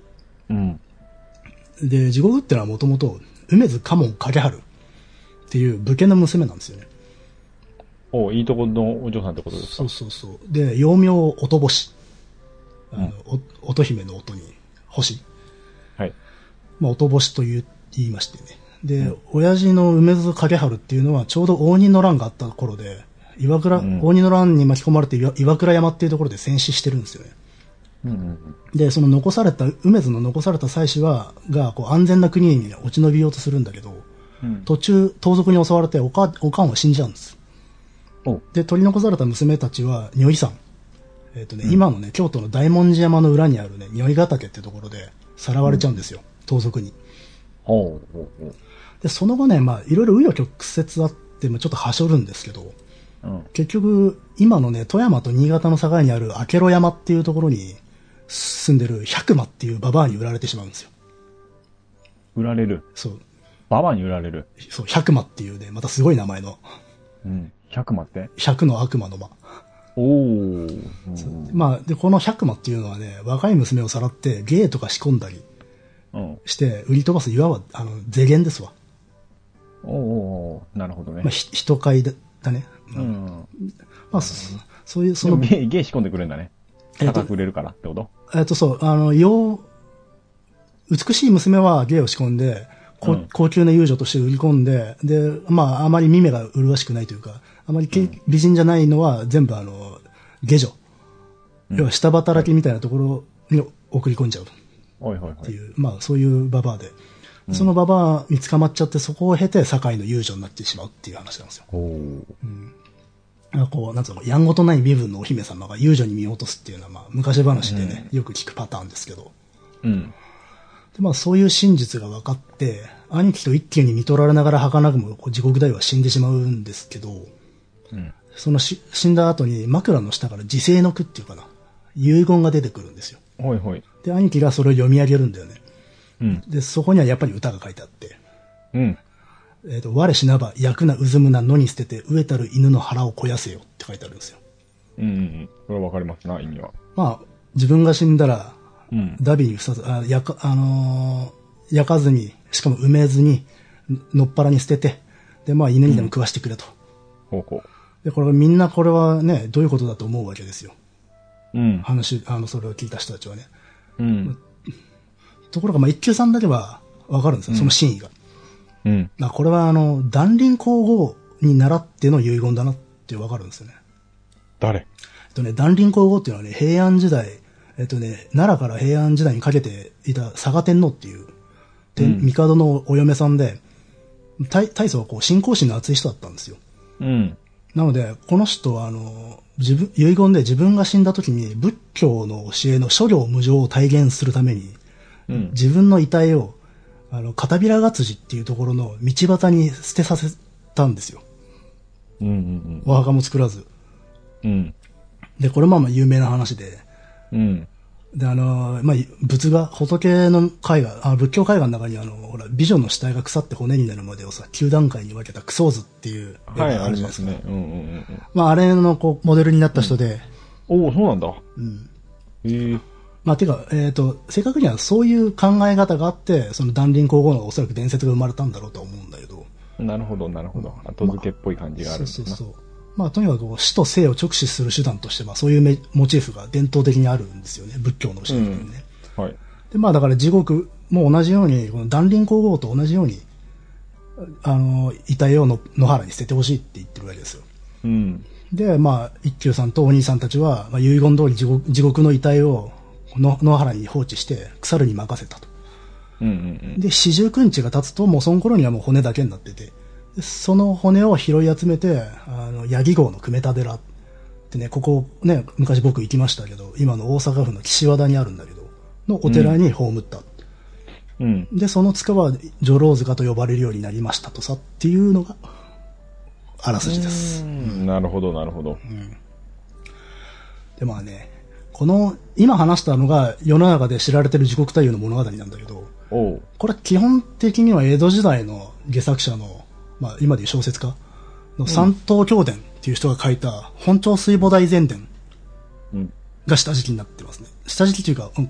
S1: うん。
S2: で、地獄ってのはもともと、梅津嘉門影春っていう武家の娘なんですよね。
S1: おいいとこのお嬢さんってことですか？
S2: そうそうそう。で、幼名音星。あの、うん、乙姫の音に星。
S1: はい。
S2: まあ、音星と言う言いましてね。で、うん、親父の梅津影春っていうのはちょうど応仁の乱があった頃で、岩倉、うん、応仁の乱に巻き込まれて岩倉山っていうところで戦死してるんですよね。
S1: うんうんうん、
S2: で、その残された、梅津の残された妻子は、が、こう、安全な国に落ち延びようとするんだけど、うん、途中、盗賊に襲われて、おか、おかんは死んじゃうんです。で、取り残された娘たちは、如意山。えっとね、うん、今のね、京都の大文字山の裏にあるね、如意ヶ岳っていうところで、さらわれちゃうんですよ、うん、盗賊に。
S1: ほうほうほう。
S2: で、その後ね、まあ、いろいろ紆余曲折あって、まあ、ちょっとはしょるんですけど、うん、結局、今のね、富山と新潟の境にある明呂山っていうところに、住んでる百馬っていうババアに売られてしまうんですよ。
S1: 売られる？
S2: そう。
S1: ババアに売られる？
S2: そう、百馬っていうね、またすごい名前の。
S1: うん。百馬って？
S2: 百の悪魔の魔。
S1: おー。
S2: まあ、で、この百馬っていうのはね、若い娘をさらって芸とか仕込んだりして、売り飛ばす、いわば、あの、税源ですわ。
S1: おーおー、なるほどね。
S2: まあ、ひ人買いだ、だね。うん。うん、まあ、そ、そういう、その。
S1: 芸、芸仕込んでくれるんだね。高く売れるからってこと？
S2: えっと、そう、あの、よう、美しい娘は芸を仕込んで、うん、高級な遊女として売り込んで、で、まあ、あまり見目が麗しくないというか、あまり、うん、美人じゃないのは全部あの、下女。うん、要は下働きみたいなところに送り込んじゃう。
S1: はいはいはい。
S2: っていう、まあ、そういうババアで。うん、そのババアに捕まっちゃって、そこを経て、堺の遊女になってしまうっていう話なんですよ。うんこう、なんつうの、やんごとない身分のお姫様が遊女に見落とすっていうのは、まあ、昔話でね、うん、よく聞くパターンですけど。
S1: うん。
S2: で、まあ、そういう真実が分かって、兄貴と一気に見取られながら儚くも、地獄大は死んでしまうんですけど、うん、そのし死んだ後に枕の下から自世の句っていうかな、遺言が出てくるんですよ。
S1: はいはい。
S2: で、兄貴がそれを読み上げるんだよね。
S1: うん。
S2: で、そこにはやっぱり歌が書いてあって。
S1: うん。
S2: えっと、我死なば、焼くな、うずむな、野に捨てて、飢えたる犬の腹を肥やせよって書いてあるんですよ。
S1: うんうんうん。それはわかりますな、意味は。
S2: まあ、自分が死んだら、
S1: うん、
S2: ダビにふさず、あ、焼か、あのー、焼かずに、しかも埋めずに、のっぱらに捨てて、で、まあ、犬にでも食わしてくれと。
S1: うん、ほうほう。
S2: で、これみんなこれはね、どういうことだと思うわけですよ。
S1: うん。
S2: 話、あの、それを聞いた人たちはね。
S1: うん。
S2: ところが、まあ、一休さんだけはわかるんですよ、その真意が。
S1: うん。
S2: まあ、これはあの、断輪皇后に倣っての遺言だなってわかるんですよね。
S1: 誰？
S2: えっとね、断輪皇后っていうのはね、平安時代、えっとね、奈良から平安時代にかけていた嵯峨天皇っていう、うん、帝のお嫁さんで、大大層こう信仰心の厚い人だったんですよ。
S1: うん。
S2: なので、この人はあの、自分、遺言で自分が死んだ時に仏教の教えの諸行無常を体現するために、うん、自分の遺体をあの、片平が辻っていうところの道端に捨てさせたんですよ。
S1: うんうんうん。
S2: お墓も作らず。
S1: うん。
S2: で、これまあまあ有名な話で。
S1: うん。
S2: で、あの、まあ、仏画、仏の絵画、あ仏教絵画の中にあの、ほら、美女の死体が腐って骨になるまでをさ、きゅう段階に分けたクソー図っていう絵
S1: があるじゃないですか。はい、ありますね。うんうんうん。
S2: まあ、あれのこう、モデルになった人で。
S1: うん、おお、そうなんだ。
S2: うん。
S1: へえ。
S2: まあ、てか、えっと、正確にはそういう考え方があって、その断輪皇后のおそらく伝説が生まれたんだろうとは思うんだけど。
S1: なるほど、なるほど。後付けっぽい感じがあるんですね。
S2: まあ、そうそうそう。まあ、とにかく死と生を直視する手段として、まあ、そういうモチーフが伝統的にあるんですよね。仏教の教えにね、
S1: うん。はい。
S2: で、まあ、だから地獄も同じように、この断輪皇后と同じように、あの、遺体をの野原に捨ててほしいって言ってるわけですよ。
S1: うん。
S2: で、まあ、一休さんとお兄さんたちは、まあ、遺言通り地獄、地獄の遺体をの野原に放置して腐るに任せたと。
S1: うんうんうん、で、
S2: 四十九日が経つと、もうその頃にはもう骨だけになってて、その骨を拾い集めて、あの、八木郷の久米田寺ってね、ここね、昔僕行きましたけど、今の大阪府の岸和田にあるんだけど、のお寺に葬った。
S1: うん。
S2: で、その塚は女郎塚と呼ばれるようになりましたとさっていうのが、あらすじです。
S1: うん、なるほど、なるほど。
S2: うん。で、まあね、この、今話したのが世の中で知られてる地獄太夫の物語なんだけど、
S1: おう
S2: これ基本的には江戸時代の戯作者の、まあ今でいう小説家の三東京伝っていう人が書いた本朝水母大全伝が下敷きになってますね。下敷きというか、うん、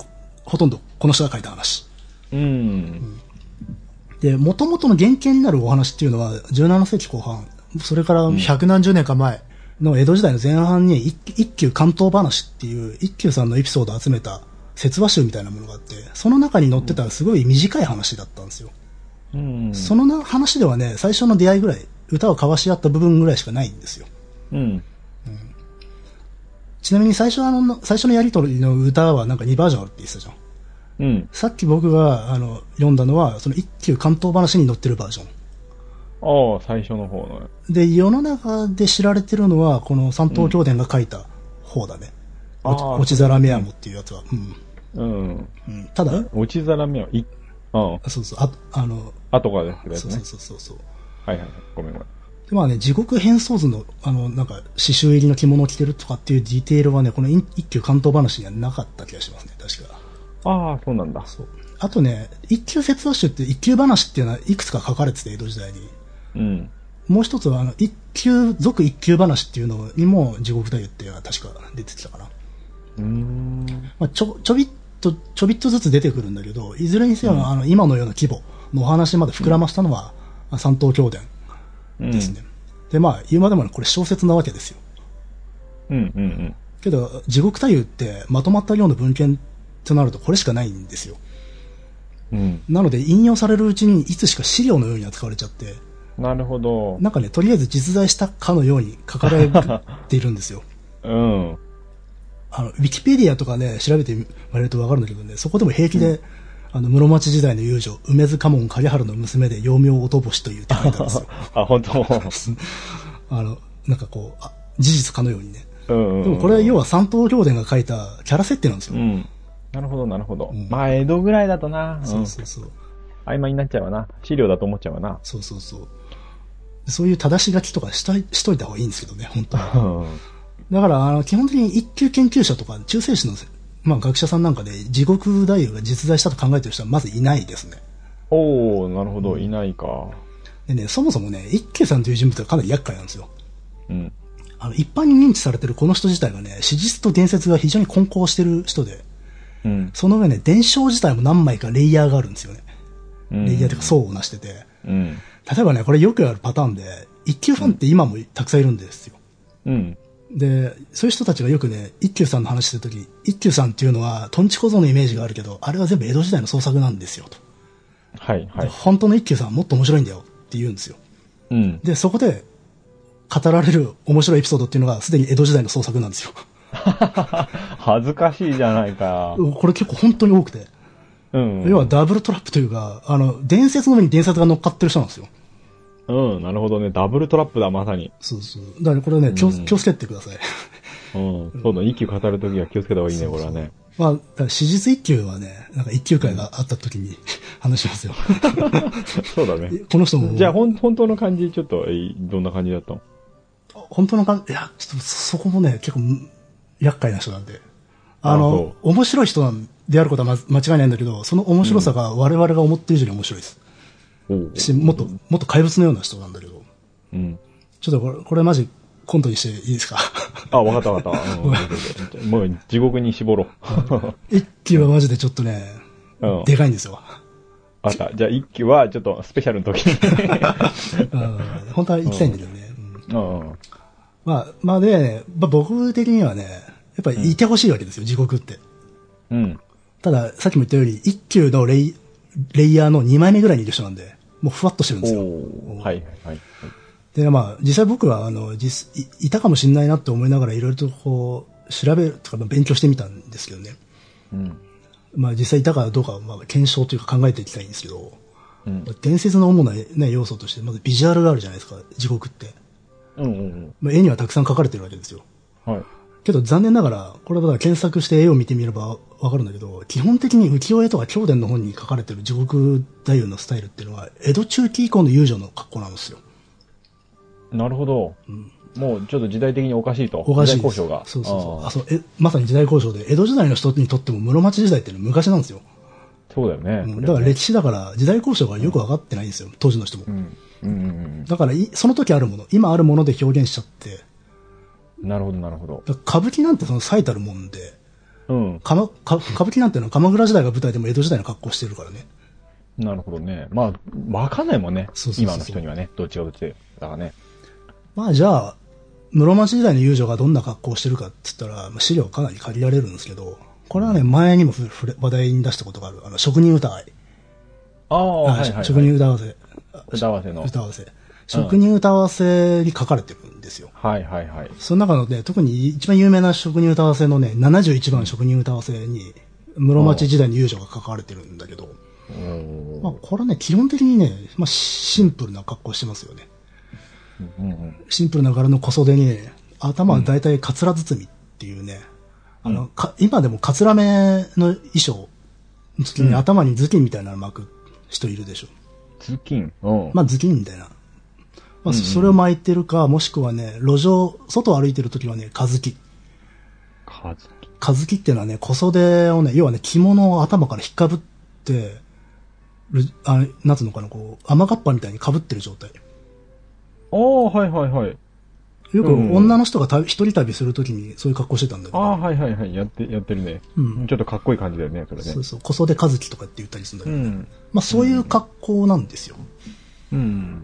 S2: ほとんどこの人が書いた話。
S1: うん。うん、
S2: で、元々の原型になるお話っていうのは、じゅうななせいきこう半、それから百何十年か前の江戸時代の前半に一、一休関東話っていう一休さんのエピソードを集めた説話集みたいなものがあって、その中に載ってたすごい短い話だったんですよ。うん、その話ではね、最初の出会いぐらい、歌を交わし合った部分ぐらいしかないんですよ。うん。うん、ちなみに最初あの、最初のやりとりの歌はなんかにバージョンあるって言ってたじゃん。うん。さっき僕が、あの、読んだのは、その一休関東話に載ってるバージョン。
S1: ああ、最初の方の。
S2: で、世の中で知られてるのは、この三東京伝が書いた方だね。うん、落ち皿目山っていうやつは。うん。うん。うん、ただ、
S1: 落ち皿目山、い、
S2: ああ。そうそう、あ、あの、
S1: 後からですけどね。
S2: そうそうそうそう。
S1: はいはい、ごめんごめん。
S2: で、まあね、地獄変装図の、あの、なんか、刺繍入りの着物を着てるとかっていうディテールはね、この一休関東話にはなかった気がしますね、確か。
S1: ああ、そうなんだ。
S2: そう。あとね、一休説話集って一休話っていうのはいくつか書かれてて、江戸時代に。うん。もう一つは、あの、一休、俗一休話っていうのにも地獄太夫っていうのは確か出てきたかな。うーん。まあ、ちょ、ちょびっと、ちょびっとずつ出てくるんだけど、いずれにせよ、うん、あの、今のような規模のお話まで膨らましたのは、うん、三東京伝ですね。うん、で、まあ、言うまでもこれ小説なわけですよ。うんうんうん。けど、地獄太夫ってまとまった量の文献となるとこれしかないんですよ。うん、なので引用されるうちにいつしか資料のように扱われちゃって、
S1: なるほど。
S2: なんかね、とりあえず実在したかのように書かれているんですよ。うん。あの、ウィキペディアとかね、調べてみられるとわかるんだけどね、そこでも平気で、うん、あの、室町時代の遊女、梅津家門影春の娘で幼名音星というって書いてあるんですよ。
S1: あ、本当
S2: あの、なんかこう、あ事実かのようにね。うんうんうん、でもこれは要は三東京伝が書いたキャラ設定なんですよ。うん、
S1: なるほど、なるほど。うん、まあ、江戸ぐらいだとな。うん、
S2: そうそうそう。
S1: 曖昧になっちゃうわな。資料だと思っちゃうわな。
S2: そうそうそう。そういう正し書きとかしとい、しといた方がいいんですけどね、本当は。だから、あの、基本的に一級研究者とか、中世史の、まあ、学者さんなんかで、地獄太夫が実在したと考えてる人はまずいないですね。
S1: おー、なるほど、うん、いないか。
S2: でね、そもそもね、一休さんという人物はかなり厄介なんですよ。うん。あの、一般に認知されてるこの人自体がね、史実と伝説が非常に混交してる人で、うん。その上ね、伝承自体も何枚かレイヤーがあるんですよね。うん、レイヤーというか層をなしてて、うん。例えばね、これよくあるパターンで、一休ファンって今もたくさんいるんですよ。うん。で、そういう人たちがよくね、一休さんの話してるとき、一休さんっていうのは、トンチ小僧のイメージがあるけど、あれは全部江戸時代の創作なんですよ、と。はいはい。本当の一休さんはもっと面白いんだよって言うんですよ。うん。で、そこで、語られる面白いエピソードっていうのが、すでに江戸時代の創作なんですよ。
S1: 恥ずかしいじゃないか。
S2: これ結構本当に多くて。うん、うん。要はダブルトラップというか、あの、伝説の上に伝説が乗っかってる人なんですよ。
S1: うん、なるほどね。ダブルトラップだ、まさに。
S2: そうそう。だからこれね、気を、うん、気をつけてください。
S1: うん。そうだ、一休語るときは気をつけた方がいいね、そうそうこれはね。
S2: まあ、だから史実一休はね、なんか一休会があったときに話しますよ。
S1: そうだね。
S2: この人も。
S1: じゃあ、ほん、本当の感じ、ちょっと、えどんな感じだったの？
S2: 本当の感じ、いや、ちょっとそこもね、結構、厄介な人なんで。あの、あ面白い人なんであることは間違いないんだけど、その面白さが我々が思ってる以上に面白いです。し、もっと、もっと怪物のような人なんだけど。うん。ちょっとこれ、これマジコントにしていいですか？
S1: あ、わかったわかった。うん、もう地獄に絞ろう。
S2: 一休はマジでちょっとね、うん、でかいんですよ。
S1: あった。じゃあ一休はちょっとスペシャルの時に。
S2: 本当は行きたいんだけどね。うん。うん、まあ、まあで、まあ、僕的にはね、やっぱりいてほしいわけですよ、うん、地獄って。うん。ただ、さっきも言ったように、一休のレイ、レイヤーのにまいめぐらいにいる人なんで、もうふわっとしてるんですよ。はい、はい。で、まあ、実際僕は、あの、実、い, いたかもしれないなって思いながらいろいろとこう、調べるとか勉強してみたんですけどね。うん。まあ実際いたかどうかは、まあ検証というか考えていきたいんですけど、うん。伝説の主な、ね、要素として、まずビジュアルがあるじゃないですか、地獄って。うんうんうん。まあ、絵にはたくさん描かれてるわけですよ。はい。けど残念ながら、これは検索して絵を見てみればわかるんだけど、基本的に浮世絵とか経典の本に書かれてる地獄太夫のスタイルっていうのは、江戸中期以降の遊女の格好なんですよ。
S1: なるほど。うん、もうちょっと時代的におかしいと。
S2: おかしい。
S1: 時代交渉が。
S2: そうそうそう。あそうえまさに時代交渉で、江戸時代の人にとっても室町時代っていうのは昔なんですよ。
S1: そうだよね。
S2: うん、だから歴史だから、時代交渉がよくわかってないんですよ、うん、当時の人も。うんうんうん、だからい、その時あるもの、今あるもので表現しちゃって。
S1: なるほど、なるほど。
S2: 歌舞伎なんてその最たるもんで、
S1: うん。
S2: かま、か、歌舞伎なんてのは鎌倉時代が舞台でも江戸時代の格好してるからね。
S1: なるほどね。まあ、わかんないもんね。
S2: そうそうそうそう
S1: 今の人にはね。どっちがどっちで。だからね。
S2: まあじゃあ、室町時代の遊女がどんな格好をしてるかって言ったら、まあ、資料かなり借りられるんですけど、これはね、前にもふふれ話題に出したことがある、あの、職人歌い。
S1: ああ、はいはい、はい。
S2: 職人歌わせ。
S1: 歌わせの。
S2: 歌わせ。職人歌わせに書かれてるんですよ。
S1: はいはいはい。
S2: その中のね、特に一番有名な職人歌わせのね、ななじゅういちばん職人歌わせに、室町時代の遊女が書かれてるんだけど、まあこれはね、基本的にね、まあシンプルな格好してますよね。
S1: うんうん、
S2: シンプルな柄の小袖に、頭は大体カツラ包みっていうね、うん、あの、か今でもカツラ目の衣装の時に頭に頭巾みたいなの巻く人いるでしょ。
S1: 頭巾、
S2: まあ頭巾みたいな。まあ、それを巻いてるか、もしくはね、路上、外を歩いてる時はね、かずき。
S1: かずき
S2: かずきっていうのはね、小袖をね、要はね、着物を頭から引っかぶって、あなんつうのかな、こう、雨がっぱみたいにかぶってる状態。
S1: ああ、はいはいはい。
S2: よく女の人が一人旅するときにそういう格好してたんだけど、ね。
S1: ああ、はいはいはい。やって、やってるね。うん。ちょっとかっこいい感じだよね、それね。
S2: そうそう。小袖かずきとかって言ったりするんだけど、ね。うん。まあそういう格好なんですよ。うん。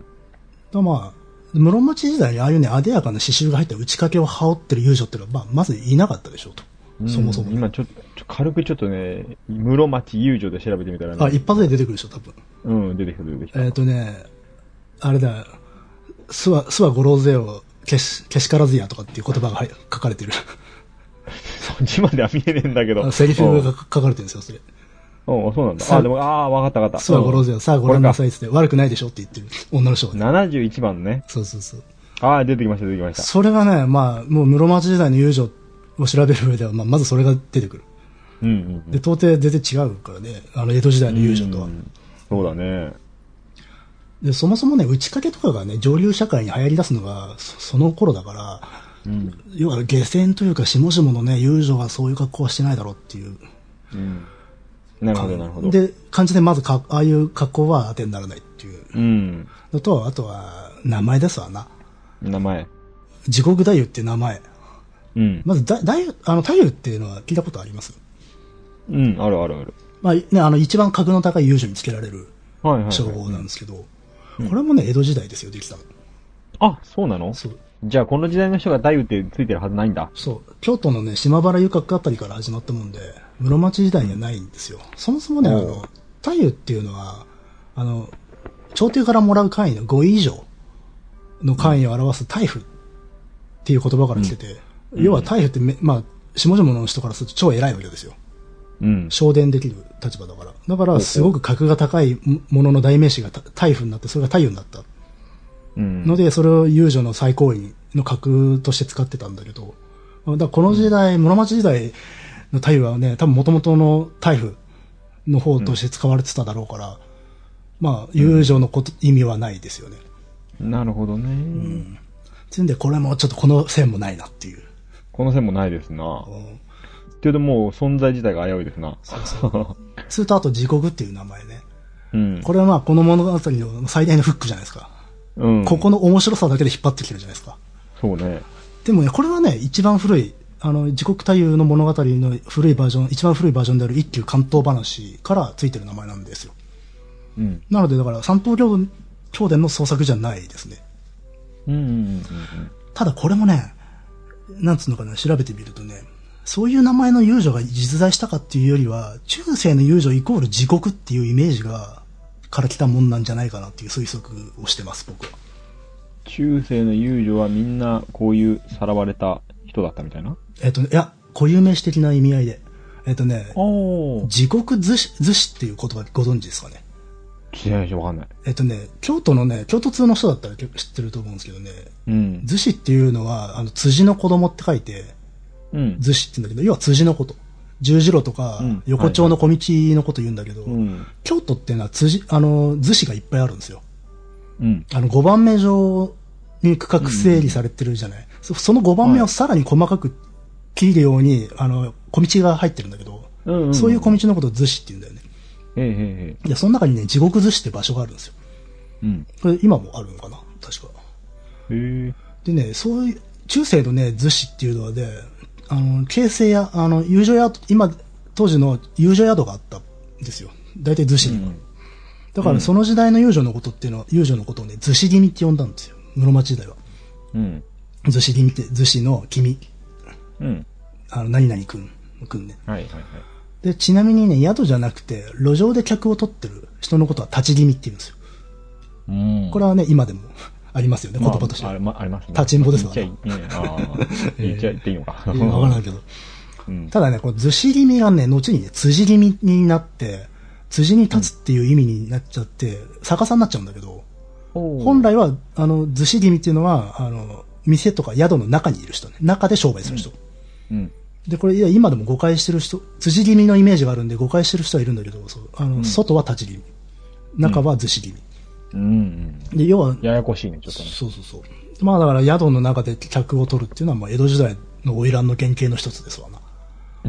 S2: だまあ、室町時代にああいうね、艶やかな刺繍が入った打ち掛けを羽織ってる遊女っていうのは、まあ、まずいなかったでしょうと。うん、そもそも、ね。
S1: 今ちょっと、軽くちょっとね、室町遊女で調べてみたらね。
S2: あ、一発で出てくるでしょ、多分。
S1: うん、出てくる出てくる。
S2: えっ、ー、とね、あれだ、諏訪、諏訪五郎勢をけし、けしからずやとかっていう言葉が書かれてる。
S1: そっちまでは見えねえんだけど。
S2: セリフが書かれてるんですよ、それ。
S1: おうそうなんだ。あ、でも、ああ、わかったわかった。
S2: 諏訪五郎勢をさあご覧なさいって言って、悪くないでしょって言ってる女の人が、
S1: ね。ななじゅういちばんね。
S2: そうそうそう。
S1: ああ、出てきました、出てきました。
S2: それがね、まあ、もう室町時代の遊女を調べる上では、まあ、まずそれが出てくる。うんうん、うん。で、到底全然違うからね、あの、江戸時代の遊女とは。うん、
S1: そうだね。
S2: で、そもそもね、打ち掛けとかがね、上流社会に流行り出すのが、そ, その頃だから、うん、要は下船というか、下々のね、遊女がそういう格好はしてないだろうっていう。うん、
S1: なるほど、なるほど。
S2: で、感じでまずか、ああいう格好は当てにならないっていう。うん。のと、あとは、名前ですわな。
S1: 名前。
S2: 地獄太夫っていう名前。うん。まず、だ、太夫、あの、太夫っていうのは聞いたことあります？
S1: うん、あるあるある。
S2: まあ、ね、あの、一番格の高い遊女につけられる。称号なんですけど、うん、これもね、江戸時代ですよ、できたの。
S1: あ、そうなの？そう。じゃあ、この時代の人が太夫ってついてるはずないんだ。
S2: そう。京都のね、島原遊郭あたりから始まったもんで、室町時代にはないんですよ。うん、そもそもね、あの、太夫っていうのは、あの、朝廷からもらう官位のごい以上の官位を表す太夫っていう言葉から来てて、うん、要は太夫ってめ、まあ、下々の人からすると超偉いわけですよ。うん。昇殿できる立場だから。だから、すごく格が高いものの代名詞が太夫になって、それが太夫になった。うん。ので、それを遊女の最高位の格として使ってたんだけど、だからこの時代、うん、室町時代の太夫はね、多分元々の太夫の方として使われてただろうから、うん、まあ、遊女のこと、うん、意味はないですよね。
S1: なるほどね。うん。
S2: つんで、これもちょっとこの線もないなっていう。
S1: この線もないですな。うんっていうともう存在自体が危ういですな。そうそう。
S2: それとあと地獄っていう名前ね。うん。これはまあこの物語の最大のフックじゃないですか。うん。ここの面白さだけで引っ張ってきてるじゃないですか。
S1: そうね。
S2: でもね、これはね、一番古い、あの、地獄太夫の物語の古いバージョン、一番古いバージョンである一休関東話からついてる名前なんですよ。うん。なのでだから三刀教教伝の創作じゃないですね。うんうんうんうん。ただこれもね、なんつうのかな、調べてみるとね、そういう名前の遊女が実在したかっていうよりは、中世の遊女イコール地獄っていうイメージが、から来たもんなんじゃないかなっていう推測をしてます、僕は。
S1: 中世の遊女はみんなこういうさらわれた人だったみたいな？
S2: えっと、いや、固有名詞的な意味合いで。えっとね、地獄図師、図師っていう言葉ご存知ですかね？
S1: 知らないしわかんない。
S2: えっとね、京都のね、京都通の人だったら知ってると思うんですけどね、うん、図師っていうのは、あの、辻の子供って書いて、うん、図師って言うんだけど、要は辻のこと。十字路とか、横丁の小道のこと言うんだけど、はいはい、京都っていうのは辻、あの、図師がいっぱいあるんですよ。うん、あの、ごばんめ上に区画整理されてるじゃない。うん、そ, そのごばんめをさらに細かく切るように、あの、小道が入ってるんだけど、うんうんうん、そういう小道のことを図師って言うんだよね。へーへーへー。で、その中にね、地獄図師って場所があるんですよ。うん。これ今もあるのかな確か。へー。でね、そういう、中世のね、図師っていうのはね、 あの、京成や、あの、遊女屋、今、当時の遊女宿があったんですよ。大体逗子には。うん、だからその時代の遊女のことっていうのは、遊女のことをね、逗子君って呼んだんですよ。室町時代は。うん。逗子君って、逗子の君。うん。あの、何々くん、くんね。はいはいはい。で、ちなみにね、宿じゃなくて、路上で客を取ってる人のことは立ち君って言うんですよ。うん。これはね、今でもありますよね、言葉としては。まあ、ありますね。立ちんぼですわ。言っちゃいい、ああ、言っちゃっていいのか。わからないけど。うん、ただね、この逗子君がね、後にね、辻君になって、辻に立つっていう意味になっちゃって、逆さになっちゃうんだけど、本来は、あの、逗子君っていうのは、あの、店とか宿の中にいる人ね。中で商売する人。うん。うん、で、これ、いや、今でも誤解してる人、辻君のイメージがあるんで誤解してる人はいるんだけど、そうあの、うん、外は立ち君。中は逗子君。うん。で、要は、
S1: ややこしいね、ちょっとね。
S2: そうそうそう。まあだから宿の中で客を取るっていうのは、まあ江戸時代の花魁の原型の一つですわな。うん。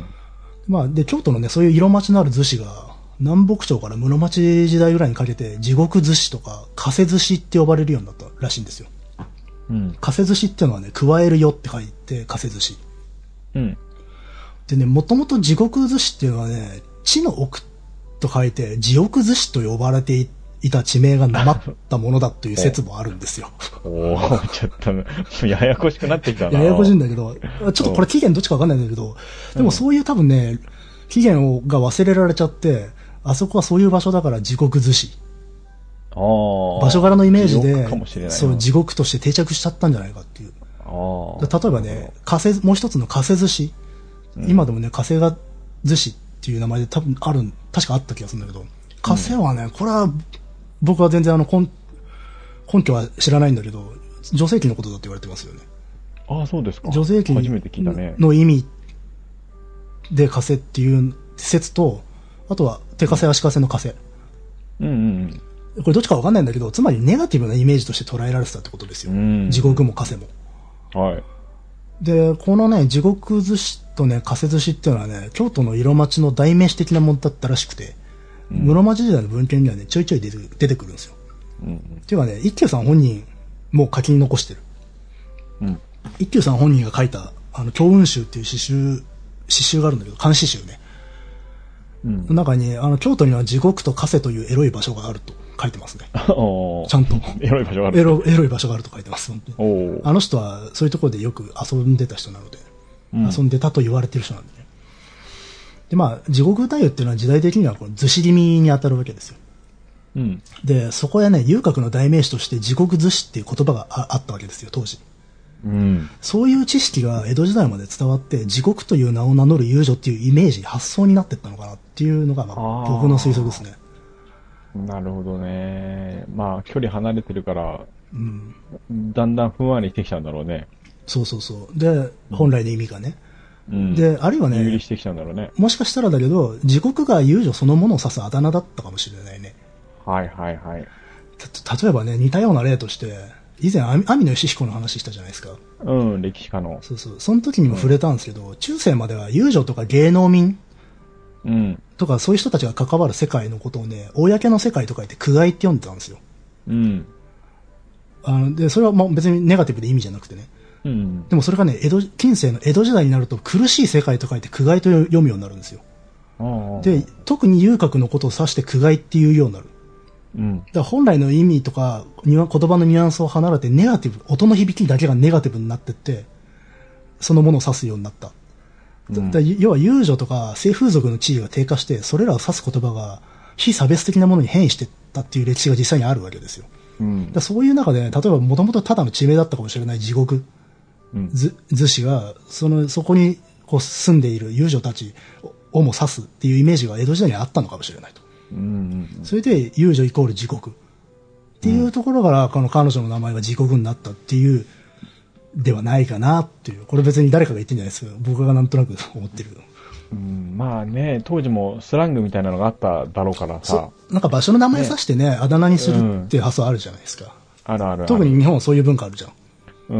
S2: まあ、で、京都のね、そういう色町のある逗子が、南北朝から室町時代ぐらいにかけて、地獄逗子とか、加瀬逗子って呼ばれるようになったらしいんですよ。うん。加瀬逗子っていうのはね、加えるよって書いて、加瀬逗子。うん。でね、もともと地獄逗子っていうのはね、地の奥と書いて、地獄逗子と呼ばれていた地名がなまったものだという説もあるんですよ。
S1: おー、ちょっと、ややこしくなってきたな。
S2: ややこしいんだけど、ちょっとこれ期限どっちかわかんないんだけど、でもそういう多分ね、期限をが忘れられちゃって、あそこはそういう場所だから地獄逗子。場所柄のイメージで、そう、地獄として定着しちゃったんじゃないかっていう。例えばね、加瀬、もう一つの加瀬逗子。うん、今でもね、加瀬が逗子っていう名前で多分ある、確かあった気がするんだけど、加瀬はね、これは、僕は全然あの根、根拠は知らないんだけど、女性器のことだって言われてますよね。
S1: ああ、そうですか。
S2: 女性器
S1: 初めて聞いたね。
S2: の意味で加瀬っていう説と、あとは手加瀬足加瀬の加瀬。うんうんうん。これどっちかわかんないんだけど、つまりネガティブなイメージとして捉えられてたってことですよ。地獄も加瀬も。はい。で、このね、地獄寿司とね、加瀬寿司っていうのはね、京都の色町の代名詞的なものだったらしくて、うん、室町時代の文献にはね、ちょいちょい出て出てくるんですよ。うんうん、っていうかね、一休さん本人も書きに残してる。うん、一休さん本人が書いた、あの、京雲集っていう詩集、詩集があるんだけど、漢詩集ね。うん、中に、あの、京都には地獄と加瀬というエロい場所があると書いてますね。ちゃんと。
S1: エロい場所がある。
S2: エロ、エロい場所があると書いてます。あの人はそういうところでよく遊んでた人なので、うん、遊んでたと言われてる人なんでね。で、まあ、地獄太夫っていうのは時代的にはこの逗子気味に当たるわけですよ。うん、で、そこへね、遊郭の代名詞として地獄逗子っていう言葉が あ, あったわけですよ、当時。うん、そういう知識が江戸時代まで伝わって、地獄という名を名乗る遊女っていうイメージ、発想になっていったのかなっていうのが、まあ、僕の推測ですね。
S1: なるほどね。まあ、距離離れてるから、うん、だんだんふんわりしてきちゃうんだろうね。
S2: そうそうそう。で、本来の意味がね。うん、で、あるいはね、
S1: 有利してきちゃうんだろうね。
S2: もしかしたらだけど、地獄が遊女そのものを指すあだ名だったかもしれないね。
S1: はいはいはい。
S2: た例えばね、似たような例として、以前、網野義彦の話したじゃないですか。
S1: うん、歴史家の。
S2: そうそう。その時にも触れたんですけど、うん、中世までは遊女とか芸能民、うん、とかそういう人たちが関わる世界のことをね、公の世界と書いて苦界って読んでたんですよ。うん。あので、それはもう別にネガティブで意味じゃなくてね。うん。でもそれがね、江戸、近世の江戸時代になると苦しい世界と書いて苦界と読むようになるんですよ。で、特に遊郭のことを指して苦界っていうようになる。うん、だから本来の意味とか言葉のニュアンスを離れてネガティブ、音の響きだけがネガティブになってって、そのものを指すようになった。うん、だ要は遊女とか性風俗の地位が低下して、それらを指す言葉が非差別的なものに変異していったっていう歴史が実際にあるわけですよ。うん、だそういう中で、例えばもともとただの地名だったかもしれない地獄、うん、ず逗子が、その、そこにこう住んでいる遊女たちをも指すっていうイメージが江戸時代にあったのかもしれないと。うんうんうん、それで遊女イコール地獄っていうところから、この彼女の名前は地獄になったっていうではないかなっていう。これ別に誰かが言ってんじゃないですか。僕がなんとなく思ってるけど。
S1: うん、まあね、当時もスラングみたいなのがあっただろうからさ。
S2: なんか場所の名前指してね、ねあだ名にするっていう発想あるじゃないですか。うん、
S1: あるあるある。
S2: 特に日本はそういう文化あるじゃん。
S1: うん。うん、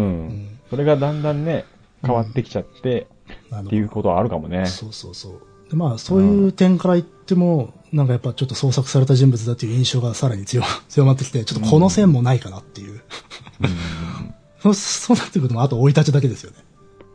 S1: それがだんだんね、変わってきちゃって、うん、っていうことはあるかもね。
S2: そうそうそう。でまあそういう点から言っても、うん、なんかやっぱちょっと創作された人物だっていう印象がさらに強強まってきて、ちょっとこの線もないかなっていう。うん、そう、そうなってくると、あと生い立ちだけですよね。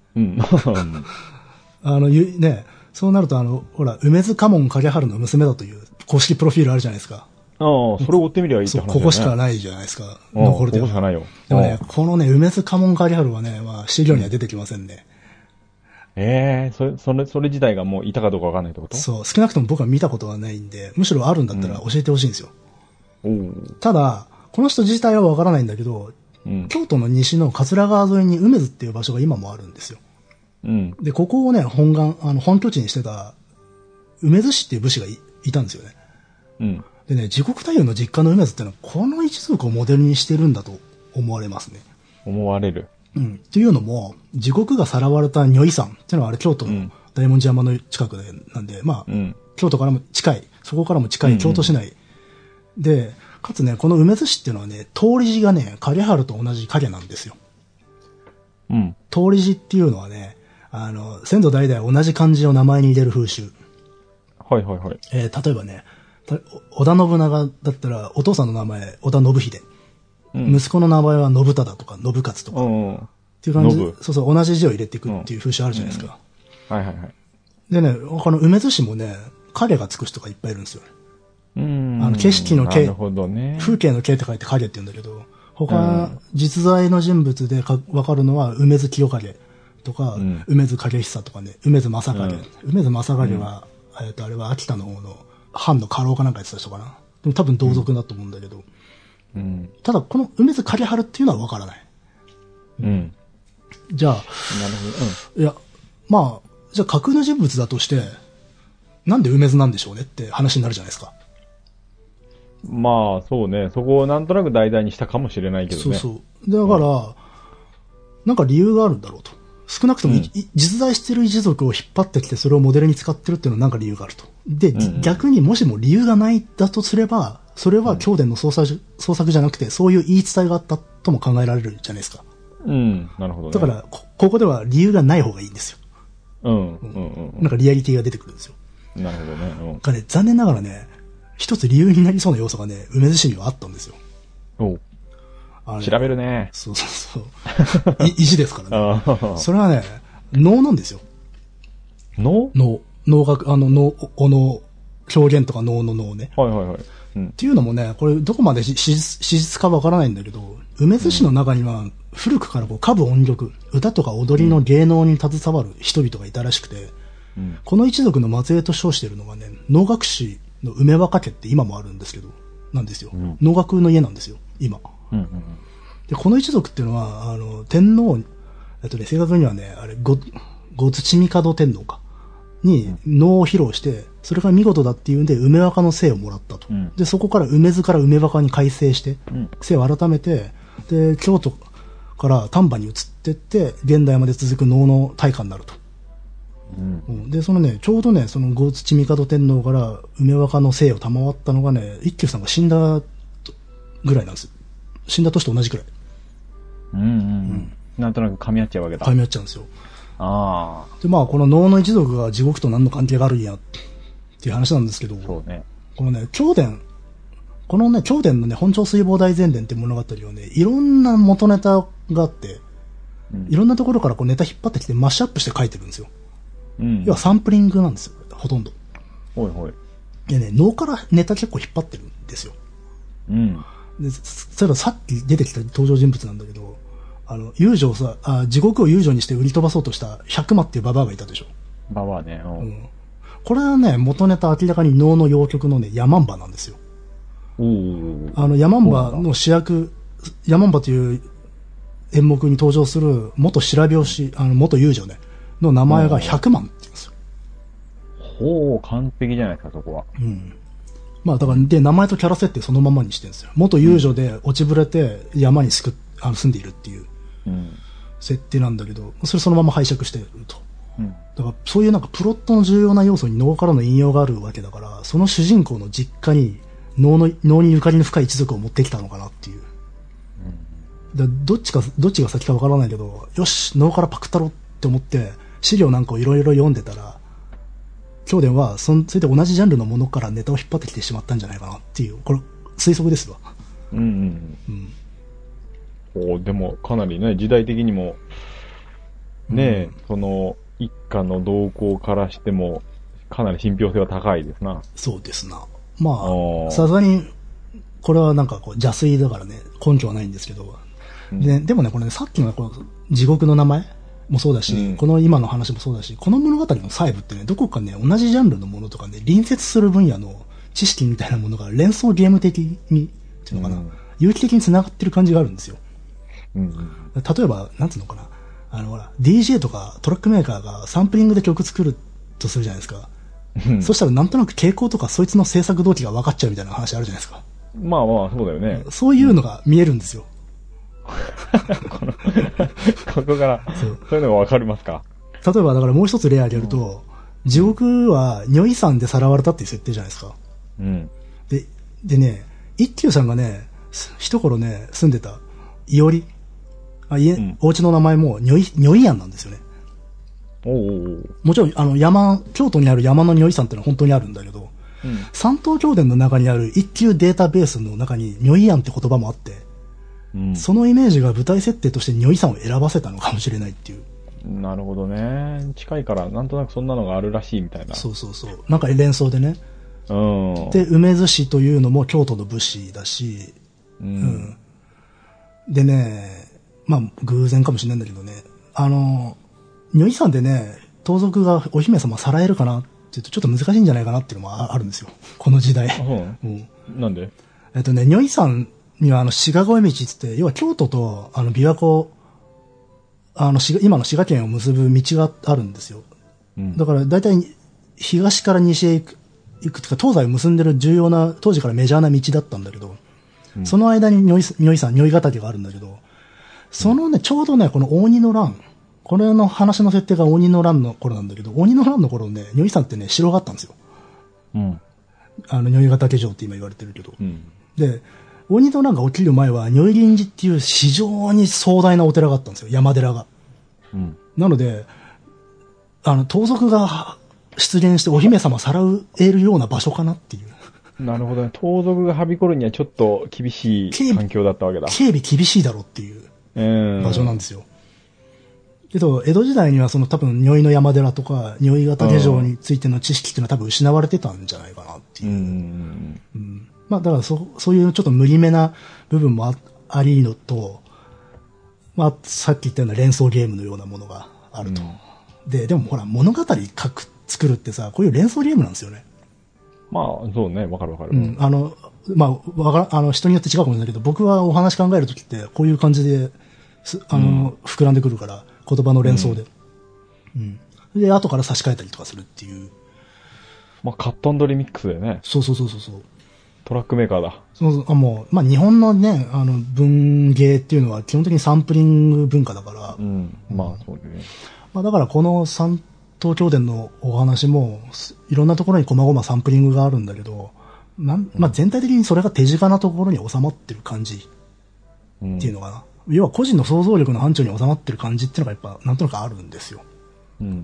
S1: うん。
S2: あの、ゆね、そうなるとあの、ほら、梅津家紋影春の娘だという公式プロフィールあるじゃないですか。
S1: ああ、それを追ってみりゃいいって話だよね。
S2: ここしかないじゃないですか。
S1: 残るで。ここしかないよ。
S2: でもね、このね、梅津家紋影春はね、まあ、資料には出てきませんね。
S1: うん、ええー、それ、それ、それ自体がもういたかどうかわかんないってこと？
S2: そう、少なくとも僕は見たことはないんで、むしろあるんだったら教えてほしいんですよ。うん、ただ、この人自体はわからないんだけど、うん、京都の西の桂川沿いに梅津っていう場所が今もあるんですよ。うん、で、ここをね、本願、あの、本拠地にしてた、梅津氏っていう武士が い, いたんですよね。うん。でね、地獄太夫の実家の梅津ってのは、この一族をモデルにしてるんだと思われますね。
S1: 思われる。
S2: うん。っていうのも、地獄がさらわれた如意山っていうのはあれ京都の大文字山の近くで、なんで、まあ、うん、京都からも近い、そこからも近い京都市内。うんうん、で、かつね、この梅津市っていうのはね、通り字がね、影春と同じ影なんですよ。うん。通り字っていうのはね、あの、先祖代々同じ漢字を名前に入れる風習。
S1: はいはいはい。
S2: えー、例えばね、織田信長だったら、お父さんの名前、織田信秀。うん、息子の名前は信忠とか信勝とか。っていう感じで、そうそう、同じ字を入れていくっていう風習あるじゃないですか。
S1: うんうん、はいはいはい。
S2: でね、この梅津市もね、影がつく人がいっぱいいるんですよ。うん。あの、景色の景、なるほどね。風景の景って書いて影って言うんだけど、他、うん、実在の人物でかわかるのは、梅津清影とか、うん、梅津景久とかね、梅津正影。うん、梅津正影は、うん、えっと、あれは秋田の方の、藩の家老かなんかやってた人かな。でも多分同族だと思うんだけど。うん、ただ、この梅津影春っていうのはわからない。うん。じゃあ、なるほど。うん、いや、まあ、じゃあ架空の人物だとして、なんで梅津なんでしょうねって話になるじゃないですか。
S1: まあ、そうね。そこをなんとなく題材にしたかもしれないけどね。
S2: そうそう。だから、うん、なんか理由があるんだろうと。少なくとも、うん、実在している一族を引っ張ってきてそれをモデルに使ってるっていうのはなんか理由があると。で、うんうん、逆にもしも理由がないだとすれば、それは京伝の創作、創作じゃなくて、そういう言い伝えがあったとも考えられるじゃないですか。
S1: うん、なるほどね。
S2: だからこ、ここでは理由がない方がいいんですよ。
S1: うん、うん、うん。
S2: なんかリアリティが出てくるんですよ。
S1: なるほどね。うん。
S2: がね、残念ながらね、一つ理由になりそうな要素がね、梅津市にはあったんですよ。
S1: おう。ね、調べるね。
S2: そうそうそう。い意地ですからね。それはね、能なんですよ。
S1: 能？
S2: 能。能楽、あの、能、お能、表現とか能の能ね。
S1: はいはいはい。うん、って
S2: いうのもね、これどこまで史実、史実かわからないんだけど、梅津市の中には古くからこう歌舞音曲、歌とか踊りの芸能に携わる人々がいたらしくて、うん、この一族の末裔と称しているのがね、能楽師の梅若家って今もあるんですけど、なんですよ。うん、能楽の家なんですよ、今。うんうんうん、で、この一族っていうのは、あの、天皇、えっとね、正確にはね、あれ、ご、ご土御門天皇か。に能を披露して、それが見事だっていうんで、梅若の姓をもらったと。うん、で、そこから梅津から梅若に改正して、うん、姓を改めて、で、京都から丹波に移ってって、現代まで続く能の大家になると。うん、で、そのね、ちょうどね、そのご土御門天皇から梅若の姓を賜ったのがね、一休さんが死んだぐらいなんです。死んだ年と同じくらい。
S1: うんうんうん。なんとなく噛み合っちゃうわけだ。
S2: 噛み合っちゃうんですよ。
S1: ああ。
S2: で、まあ、この能の一族が地獄と何の関係があるんや、っていう話なんですけど、
S1: そうね。
S2: このね、京伝、このね、京伝のね、本朝水防大前伝っていう物語をね、いろんな元ネタがあって、うん、いろんなところからこうネタ引っ張ってきてマッシュアップして書いてるんですよ。うん、要はサンプリングなんですよ、ほとんど。
S1: ほいほい。
S2: でね、能からネタ結構引っ張ってるんですよ。うん。で、それはさっき出てきた登場人物なんだけど、あの、遊女をさ、あ、地獄を遊女にして売り飛ばそうとした百魔っていうババアがいたでしょ。
S1: ババアね。うん。
S2: これはね、元ネタ明らかに能の謡曲のね、ヤマンバなんですよ。おー。あの、ヤマンバの主役、ヤマンバという演目に登場する元白拍子、あの、元遊女ね、の名前が百万って言うんですよ。
S1: ほう、完璧じゃないですか、そこは。うん。
S2: まあ、だから、で、名前とキャラ設定そのままにしてるんですよ。元遊女で落ちぶれて山にすく、あの、住んでいるっていう。うん、設定なんだけど、それそのまま拝借してると。うん、だからそういうなんかプロットの重要な要素に能からの引用があるわけだから、その主人公の実家に能の能にゆかりの深い一族を持ってきたのかなっていう。うん、だどっちかどっちが先かわからないけど、よし能からパクったろって思って資料なんかをいろいろ読んでたら、京伝はそそれで同じジャンルのものからネタを引っ張ってきてしまったんじゃないかなっていう、これ推測ですわ。うんうんうん。うん、
S1: おでもかなりね時代的にもねえ、その、一家の動向からしても、かなり信憑性は高いですな。
S2: そうですな。まあ、さすがに、これはなんかこう邪推だからね、根拠はないんですけど、うん、で, でもね、これね、さっきのこの地獄の名前もそうだし、うん、この今の話もそうだし、この物語の細部ってね、どこかね、同じジャンルのものとかね、隣接する分野の知識みたいなものが連想ゲーム的に、っていうのかな、うん、有機的に繋がってる感じがあるんですよ。うん、例えば、なんつうのかな、あの、ほら、ディージェー とかトラックメーカーがサンプリングで曲作るとするじゃないですか。うん、そしたらなんとなく傾向とかそいつの制作動機が分かっちゃうみたいな話あるじゃないですか。
S1: まあまあ、そうだよね。
S2: そういうのが見えるんですよ。
S1: このここからそう、そういうのが分かりますか。
S2: 例えば、だからもう一つ例挙げると、うん、地獄は如意山でさらわれたっていう設定じゃないですか。うん。で、でね、一休さんがね、一頃ね、住んでた、いおり、あ、家、うん、お家の名前も如意、如意山なんですよね。おうおうもちろん、あの、山、京都にある山の如意山ってのは本当にあるんだけど、うん、三島教伝の中にある一級データベースの中に如意山って言葉もあって、うん、そのイメージが舞台設定として如意山を選ばせたのかもしれないっていう。
S1: なるほどね。近いからなんとなくそんなのがあるらしいみたいな。
S2: そうそうそう。なんか連想でね。うん、で、梅津氏というのも京都の武士だし、うんうん、でね、まあ偶然かもしれないんだけどね、あの、如意山でね、盗賊がお姫様さらえるかなって言うとちょっと難しいんじゃないかなっていうのもあるんですよ。この時代。
S1: うん、なんで？
S2: えっとね、如意山にはあの、志賀越道って言って、要は京都とあの、琵琶湖、あの、今の滋賀県を結ぶ道があるんですよ。うん、だから大体東から西へ行く、行くとか東西を結んでる重要な、当時からメジャーな道だったんだけど、うん、その間に如意山、如意ヶ岳があるんだけど、そのね、ちょうどね、この鬼の乱、これの話の設定が鬼の乱の頃なんだけど、鬼の乱の頃ね、如意山ってね、城があったんですよ。うん。あの、如意ヶ岳城って今言われてるけど。うん、で、鬼の乱が起きる前は、如意輪寺っていう非常に壮大なお寺があったんですよ、山寺が。うん。なので、あの、盗賊が出現してお姫様さらえるような場所かなっていう。
S1: なるほどね。盗賊がはびこるにはちょっと厳しい環境だったわけだ。
S2: 警備厳しいだろうっていう場所なんですよ。けど、江戸時代にはその多分、如意の山寺とか、如意ヶ岳城についての知識っていうのは多分失われてたんじゃないかなっていう。うん、うん、まあ、だからそ、そういうちょっと無理めな部分も あ, ありのと、まあ、さっき言ったような連想ゲームのようなものがあると。うん、で、でもほら、物語書く、作るってさ、こういう連想ゲームなんですよね。
S1: まあ、そうね、わかるわかる。
S2: うん、あの、まあ、わかあの、人によって違うかもしれないけど、僕はお話考えるときって、こういう感じで、あの、うん、膨らんでくるから、言葉の連想で。うん。うん、で、後から差し替えたりとかするっていう。
S1: まあ、カット&リミックスだよね。
S2: そうそうそうそう。
S1: トラックメーカーだ。
S2: そうそう、あ、もう、まあ、日本のね、あの、文芸っていうのは基本的にサンプリング文化だから。
S1: うん。まあ、そうだね。
S2: まあ、だからこの三東京伝のお話も、いろんなところに細々サンプリングがあるんだけど、なんまあ、全体的にそれが手近なところに収まってる感じっていうのかな。うん、要は個人の想像力の範疇に収まってる感じっていうのがやっぱなんとなくあるんですよ。うんうんうん、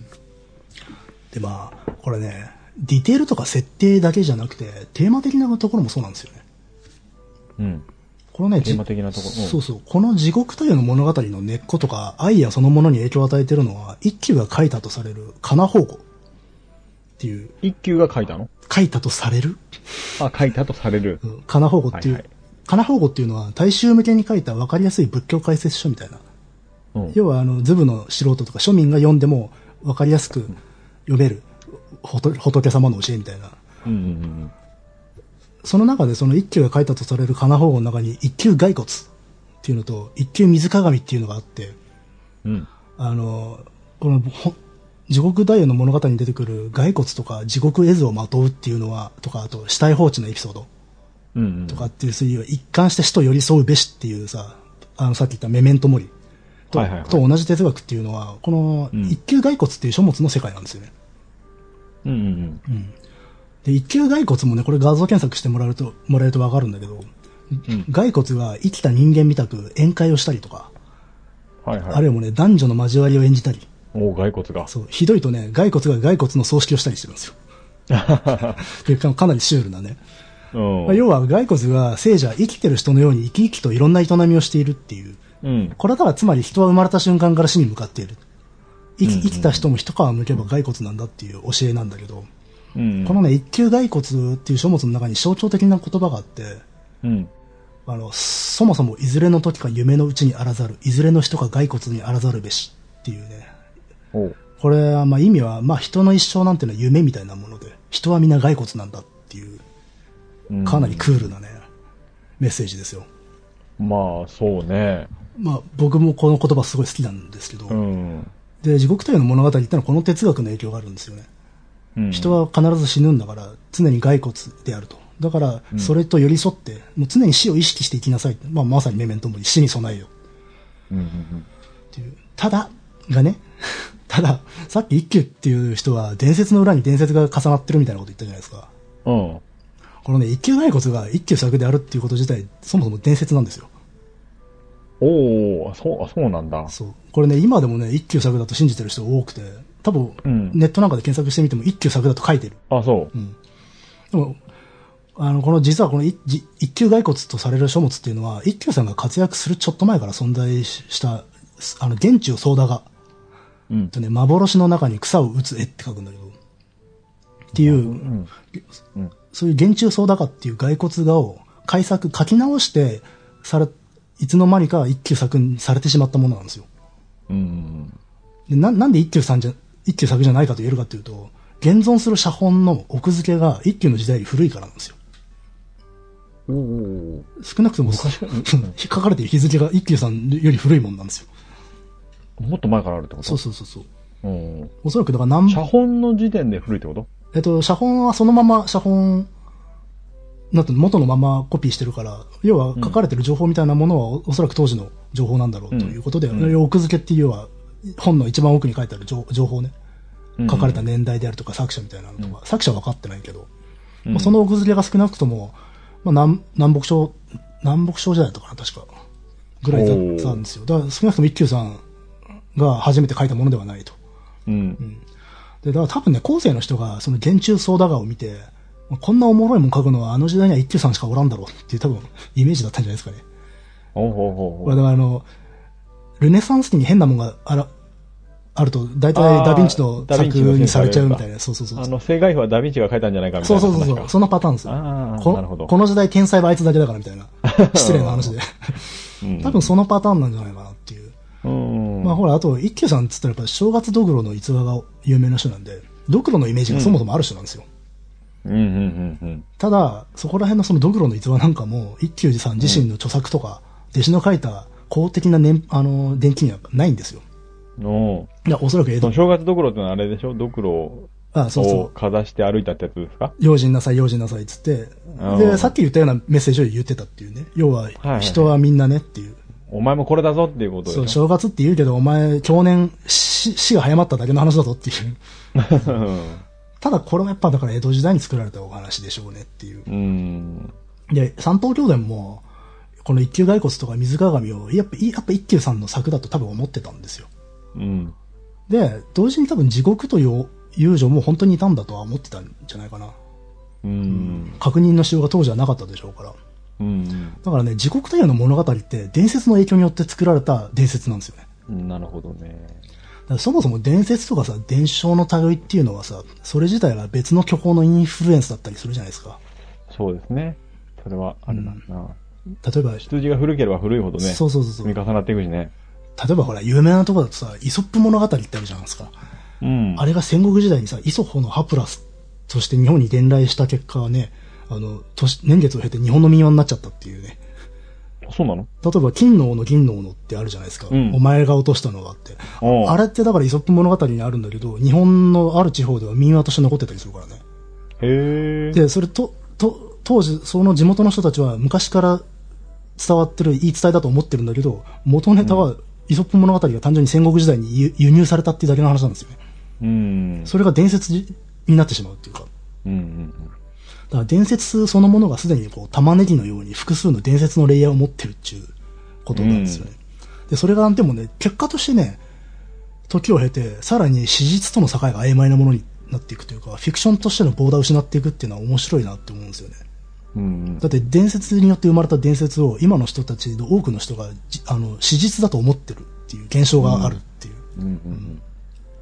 S2: で、まあ、これね、ディテールとか設定だけじゃなくて、テーマ的なところもそうなんですよね。うん。このね、
S1: テーマ的なところ。
S2: そうそう。この地獄というの物語の根っことか、愛やそのものに影響を与えているのは、一休が書いたとされる、かなほうごっていう。
S1: 一休が書いたの？
S2: 書いたとされる？
S1: あ、書いたとされる。
S2: うん。かなほうごっていう。はいはい、かなほうごっていうのは、大衆向けに書いた分かりやすい仏教解説書みたいな。うん、要は、あの、ズブの素人とか庶民が読んでも分かりやすく読める、うん、仏様の教えみたいな。うんうんうん、その中でその一休が書いたとされるかなほうごの中に一休骸骨っていうのと一休水鏡っていうのがあって、うん、あの、この地獄太夫の物語に出てくる骸骨とか地獄絵図をまとうっていうのは、とか、あと死体放置のエピソードとかっていう、そういう一貫して死と寄り添うべしっていうさ、あのさっき言ったメメントモリと、はいはいはい、と同じ哲学っていうのは、この一休骸骨っていう書物の世界なんですよね。うんうんうんうん、で一休骸骨もね、これ画像検索してもらえるともらえると分かるんだけど、うん、骸骨が生きた人間みたく宴会をしたりとか、はいはい、あるいはもうね、男女の交わりを演じたり、
S1: お骸骨が
S2: そうひどいとね、骸骨が骸骨の葬式をしたりしてるんですよ。で か, かなりシュールなね。まあ、要は骸骨が聖者生きてる人のように生き生きといろんな営みをしているっていう、うん、これはただつまり人は生まれた瞬間から死に向かっている、 生き生きた人も一皮むけば骸骨なんだっていう教えなんだけど、
S1: うんうん、
S2: このね、一級骸骨っていう書物の中に象徴的な言葉があって、
S1: うん、
S2: あの、そもそもいずれの時か夢のうちにあらざる、いずれの人か骸骨にあらざるべしっていうね。
S1: おう、
S2: これはまあ意味は、まあ人の一生なんてのは夢みたいなもので、人はみんな骸骨なんだっていう、かなりクールなね、メッセージですよ。
S1: まあ、そうね。
S2: まあ僕もこの言葉すごい好きなんですけど、
S1: うん、
S2: で、地獄太陽の物語ってのはこの哲学の影響があるんですよね。うん、人は必ず死ぬんだから、常に骸骨であると。だから、それと寄り添って、もう常に死を意識していきなさい。まあ、まさにメメントモリ、死に備えよ。
S1: うんうんうん、
S2: っていう。ただ、がね、ただ、さっき一休っていう人は、伝説の裏に伝説が重なってるみたいなこと言ったじゃないですか。
S1: うん。
S2: このね、一休骸骨が一休作であるっていうこと自体、そもそも伝説なんですよ。
S1: おー、そう、あ、そうなんだ。
S2: そう。これね、今でもね、一休作だと信じてる人多くて、多分、うん、ネットなんかで検索してみても一休作だと書いてる。
S1: あ、そう。
S2: うん。でも、あの、この実はこの一級骸骨とされる書物っていうのは、一休さんが活躍するちょっと前から存在した、あの、玄中宗田画。うん。とね、幻の中に草を打つ絵って書くんだけど。っていう、うんうん、そういう玄中宗田画っていう骸骨画を改作、書き直して、され、いつの間にか一休作にされてしまったものなんですよ。うん。で、な、なんで一休さんじゃ、一休作じゃないかと言えるかというと、現存する写本の奥付けが一休の時代より古いからなんですよ。おお、少なくとも書かれている日付が一休さんより古いもんなんですよ。
S1: もっと前からあるってこと？
S2: そうそうそうそう。お, おそらくだから何
S1: 写本の時点で古いってこと？
S2: えっと写本はそのまま写本なんて元のままコピーしてるから、要は書かれてる情報みたいなものは お, おそらく当時の情報なんだろうということで、うん、奥付けっていう要は本の一番奥に書いてある 情, 情報ね、書かれた年代であるとか作者みたいなのとか、うん、作者は分かってないけど、うん、まあ、その奥付けが少なくともまあ、南, 南北朝、南北朝時代だったかな、確か。ぐらいだったんですよ。だから少なくとも一休さんが初めて書いたものではないと。うん。うん、で、だから多分ね、後世の人がその玄中宗田画を見て、こんなおもろいもん書くのはあの時代には一休さんしかおらんだろうっていう多分イメージだったんじゃないですかね。
S1: ほうほうほうほう。
S2: だからあの、ルネサンス期に変なもんがあら、あると、大体ダヴィンチの作にされちゃうみたいな。そうそうそう。
S1: あの、正解譜はダヴィンチが書いたんじゃないかみたいな。
S2: そうそうそう。そんなパターンですよ。
S1: あ
S2: こ
S1: なるほど。
S2: この時代天才はあいつだけだからみたいな。失礼な話で。うん、多分そのパターンなんじゃないかなっていう。うん、まあほら、あと、一休さんっつったらやっぱ正月ドクロの逸話が有名な人なんで、ドクロのイメージがそもそもある人なんですよ。うんうんうんうん、ただ、そこら辺のそのドクロの逸話なんかも、一休寺さん自身の著作とか、うん、弟子の書いた公的な年、あの、伝記にはないんですよ。
S1: の
S2: いや、おそらく江戸。
S1: 正月ドクロってのはあれでしょ？ドクロをかざして歩いたってやつですか？
S2: 用心なさい、用心なさいっつって。で、さっき言ったようなメッセージを言ってたっていうね。要は、人はみんなねっていう。はいはいはい、
S1: お前もこれだぞっていうことでしょ？
S2: そう、正月って言うけど、お前、去年、死、死が早まっただけの話だぞっていう。ただ、これはやっぱだから江戸時代に作られたお話でしょうねっていう。うん。で、三島教伝も、この一休骸骨とか水鏡を、やっぱ、やっぱ一休さんの作だと多分思ってたんですよ。うん、で、同時に多分地獄という遊女も本当にいたんだとは思ってたんじゃないかな。うんうん、確認のしようが当時はなかったでしょうから。うんうん、だからね、地獄というの物語って伝説の影響によって作られた伝説なんですよね。
S1: なるほどね。
S2: だからそもそも伝説とかさ、伝承の類っていうのはさ、それ自体が別の虚構のインフルエンスだったりするじゃないですか。
S1: そうですね。それはあれだな。うん、
S2: 例えば、
S1: 羊が古ければ古いほどね、
S2: そうそうそうそう、
S1: 積み重なっていくしね。
S2: 例えばほら、有名なところだとさ、イソップ物語ってあるじゃないですか。うん。あれが戦国時代にさ、イソホのハプラスとして日本に伝来した結果はね、あの、年、年月を経て日本の民話になっちゃったっていうね。
S1: そうなの？
S2: 例えば、金の斧、銀の斧ってあるじゃないですか。うん、お前が落としたのがあって。あれってだからイソップ物語にあるんだけど、日本のある地方では民話として残ってたりするからね。へー。で、それと、と、当時、その地元の人たちは昔から伝わってる言い伝えだと思ってるんだけど、元ネタは、うん、イソップ物語が単純に戦国時代に輸入されたっていうだけの話なんですよね。うん。それが伝説になってしまうっていうか。うんうんうん。だから伝説そのものがすでにこう玉ねぎのように複数の伝説のレイヤーを持ってるっていうことなんですよね。うん、で、それがでもね、結果としてね、時を経て、さらに史実との境が曖昧なものになっていくというか、フィクションとしてのボーダーを失っていくっていうのは面白いなって思うんですよね。うん、だって伝説によって生まれた伝説を今の人たちの多くの人があの史実だと思ってるっていう現象があるっていう。うんうんうん、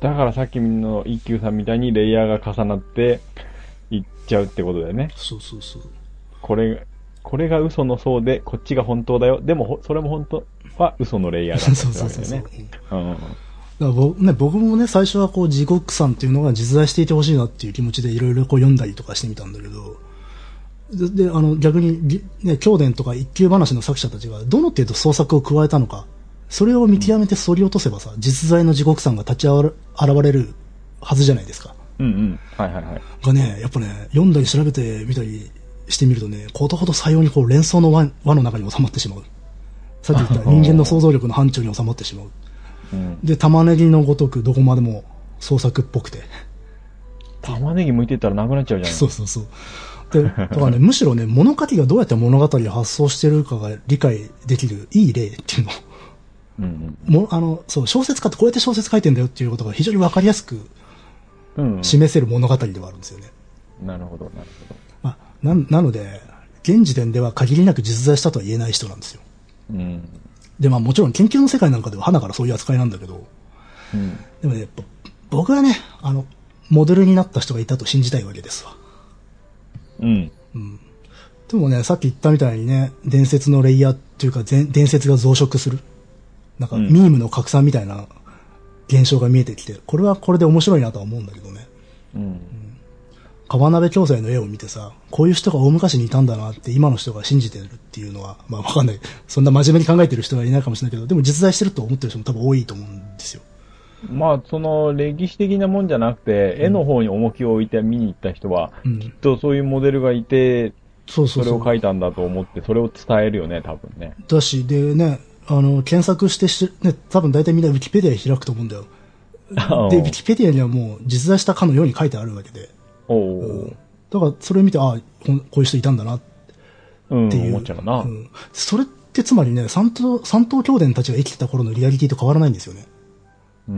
S1: だからさっきの一休さんみたいにレイヤーが重なっていっちゃうってことだよね。
S2: そうそうそう。
S1: これ、これが嘘の層で、こっちが本当だよ。でも、それも本当は嘘のレイヤーだったってわけだよね。うん。
S2: だから僕ね、僕もね、最初はこう、地獄さんっていうのが実在していてほしいなっていう気持ちでいろいろこう読んだりとかしてみたんだけど、で、であの、逆に、ね、教伝とか一休話の作者たちがどの程度創作を加えたのか、それを見極めてそり落とせばさ、実在の地獄さんが立ち現れるはずじゃないですか。
S1: うんうん。はいはいはい。
S2: がね、やっぱね、読んだり調べてみたりしてみるとね、ことほどさようにこう連想の輪、輪の中に収まってしまう。さっき言った人間の想像力の範疇に収まってしまう。うん、で、玉ねぎのごとくどこまでも創作っぽくて。
S1: 玉ねぎ剥いてったらなくなっちゃうじゃん。
S2: そうそうそう。で、だからね、むしろね、物書きがどうやって物語を発想してるかが理解できるいい例っていうのを、うんうん、もあの、そう、小説家ってこうやって小説書いてんだよっていうことが非常にわかりやすく示せる物語ではあるんですよね。
S1: うんうん、なるほど、なるほど。
S2: まあ、な、なので、現時点では限りなく実在したとは言えない人なんですよ。うん、で、まあもちろん研究の世界なんかでは花からそういう扱いなんだけど、うん、でもね、やっぱ僕はね、あの、モデルになった人がいたと信じたいわけですわ。うん。うん。でもね、さっき言ったみたいにね、伝説のレイヤーっていうか、伝説が増殖する。なんか、ミームの拡散みたいな現象が見えてきて、これはこれで面白いなとは思うんだけどね。うん。うん、川鍋教材の絵を見てさ、こういう人が大昔にいたんだなって今の人が信じてるっていうのは、まあわかんない。そんな真面目に考えてる人はいないかもしれないけど、でも実在してると思ってる人も多分多いと思うんですよ。
S1: まあ、その歴史的なもんじゃなくて、絵の方に重きを置いて見に行った人は、うん、きっとそういうモデルがいて、そうそうそう、それを描いたんだと思って、それを伝えるよね、多分ね。
S2: だし、でね、あの、検索してし、ね、多分大体みんなウィキペディア開くと思うんだよ。で、ウィキペディアにはもう実在したかのように書いてあるわけで。おうん、だから、それを見て、ああ、こういう人いたんだな、っていう。うん、思っちゃうな、うん。それってつまりね、三島、三島教伝たちが生きてた頃のリアリティと変わらないんですよね。うんうん、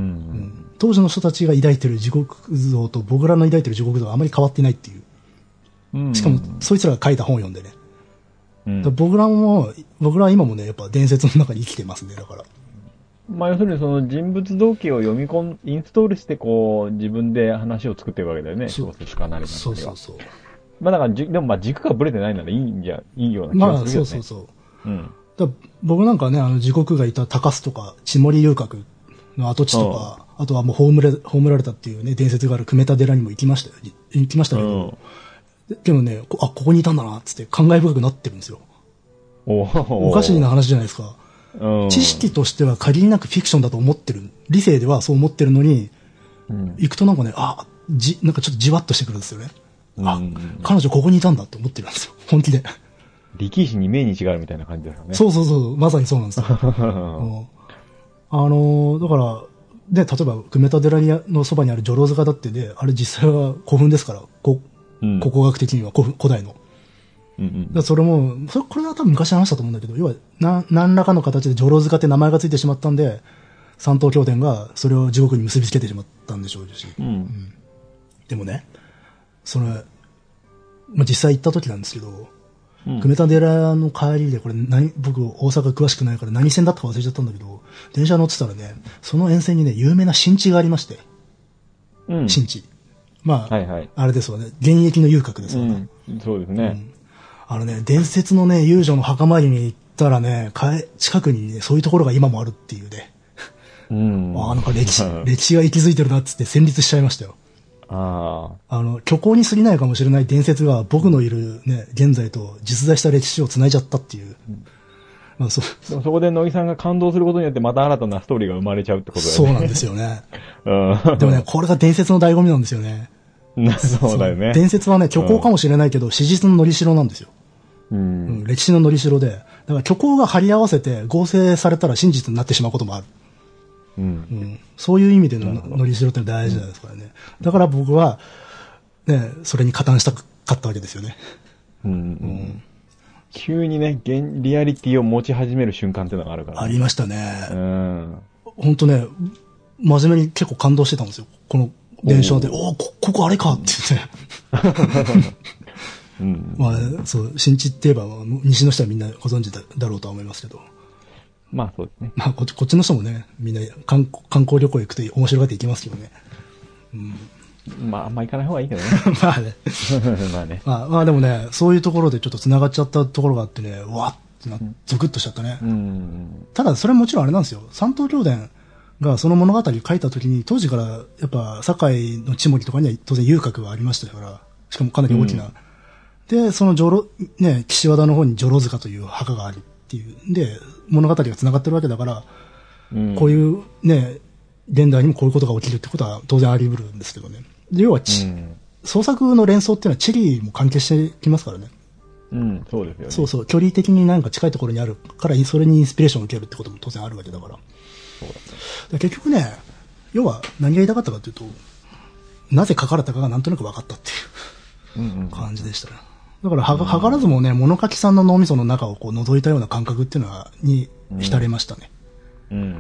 S2: 当時の人たちが抱いてる地獄像と僕らの抱いてる地獄像はあまり変わってないっていう。うんうん、しかも、そいつらが書いた本を読んでね。うん、僕らも、僕らは今もね、やっぱ伝説の中に生きてますね、だから。
S1: まあ、要するにその人物動機を読み込ん、インストールしてこう、自分で話を作ってるわけだよね、小説家なりなんかでは。そうそうそう。まあだからじ、でもまあ軸がブレてないならいいんじゃ、いいような気がするよね。まあ、そうそうそう。うん。だ僕なんかね、あの、地獄がいた高須とか、地森遊郭の跡地とか、あとはもう葬れ、葬られたっていうね、伝説がある久米田寺にも行きましたよ。行きましたけど、うん、でもね、あ、ここにいたんだな、つって感慨深くなってるんですよ。お, おかしいな話じゃないですか。うん、知識としては限りなくフィクションだと思ってる。理性ではそう思ってるのに、うん、行くとなんかね、あ、じ、なんかちょっとじわっとしてくるんですよね。うん、あ、彼女ここにいたんだって思ってるんですよ。本気で。 力士に命日があるみたいな感じですよね。
S2: そうそうそう、まさにそうなんですよ。うん、あのー、だから、で、例えば、久米田寺のそばにある女郎塚だってね、あれ実際は古墳ですから、こ、うん、考古学的には古古代の。うんうん、だそれも、それ、これは多分昔話したと思うんだけど、要は、な、何らかの形で女郎塚って名前がついてしまったんで、三島教典がそれを地獄に結びつけてしまったんでしょうし。うんうん、でもね、それ、まあ、実際行った時なんですけど、久米田寺の帰りで、これ何、僕大阪詳しくないから何線だったか忘れちゃったんだけど、電車乗ってたらね、その沿線にね、有名な新地がありまして。うん。新地。まあ、はいはい、あれですわね、現役の遊郭ですわね、
S1: うん。そうですね、うん。
S2: あのね、伝説のね、遊女の墓参りに行ったらね、近くにね、そういうところが今もあるっていうね。うん。ああ、なんか歴史、歴史が息づいてるなっつって戦慄しちゃいましたよ。ああの、虚構に過ぎないかもしれない伝説が僕のいるね、現在と実在した歴史を繋いじゃったっていう。うん、まあ、そ,
S1: でもそこで乃木さんが感動することによってまた新たなストーリーが生まれちゃうってことだよね。
S2: そうなんですよね。うん、でもね、これが伝説の醍醐味なんですよね。
S1: そうだよね。
S2: 伝説はね、虚構かもしれないけど、うん、史実ののりしろなんですよ。うんうん、歴史ののりしろで。だから虚構が張り合わせて合成されたら真実になってしまうこともある。うんうん、そういう意味でののりしろって大事なんですからね。だから僕は、ね、それに加担したかったわけですよね。うんうん、
S1: 急にね、リアリティを持ち始める瞬間っていうのがあるから、ね。
S2: ありましたね。うん、本当ね、真面目に結構感動してたんですよ。この電車で、おお、こ、ここあれかって言って。うん、まあ、そう、新地って言えば、西の人はみんなご存知だ、だろうとは思いますけど。
S1: まあそうですね。
S2: まあこっち、こっちの人もね、みんな観観光旅行行くと面白がって行きますけどね。うん、
S1: まああんま行かない方がいいけどね。
S2: まあね。
S1: まあね。
S2: まあ、まあでもね、そういうところでちょっと繋がっちゃったところがあってね、うわってな、ゾクッとしちゃったね。
S1: うん。
S2: ただそれもちろんあれなんですよ。三島教伝がその物語書いた時に、当時からやっぱ堺の地森とかには当然遊郭がありましたから、しかもかなり大きな。うん、で、そのジョロ、ね、岸和田の方にジョロ塚という墓があるっていう。で、物語が繋がってるわけだから、うん、こういうね、現代にもこういうことが起きるってことは当然あり得るんですけどね。で要はち、うん、創作の連想っていうのは地理も関係してきますからね。
S1: うん、そうですよね。
S2: そうそう、距離的になんか近いところにあるから、それにインスピレーションを受けるってことも当然あるわけだから。
S1: そうだね。
S2: で結局ね、要は何が言いたかったかというと、なぜ書かれたかがなんとなく分かったっていう感じでしたね。だからは、はからずもね、物書きさんの脳みその中をこう覗いたような感覚っていうのは、に浸れましたね。
S1: うん。うんうんうん。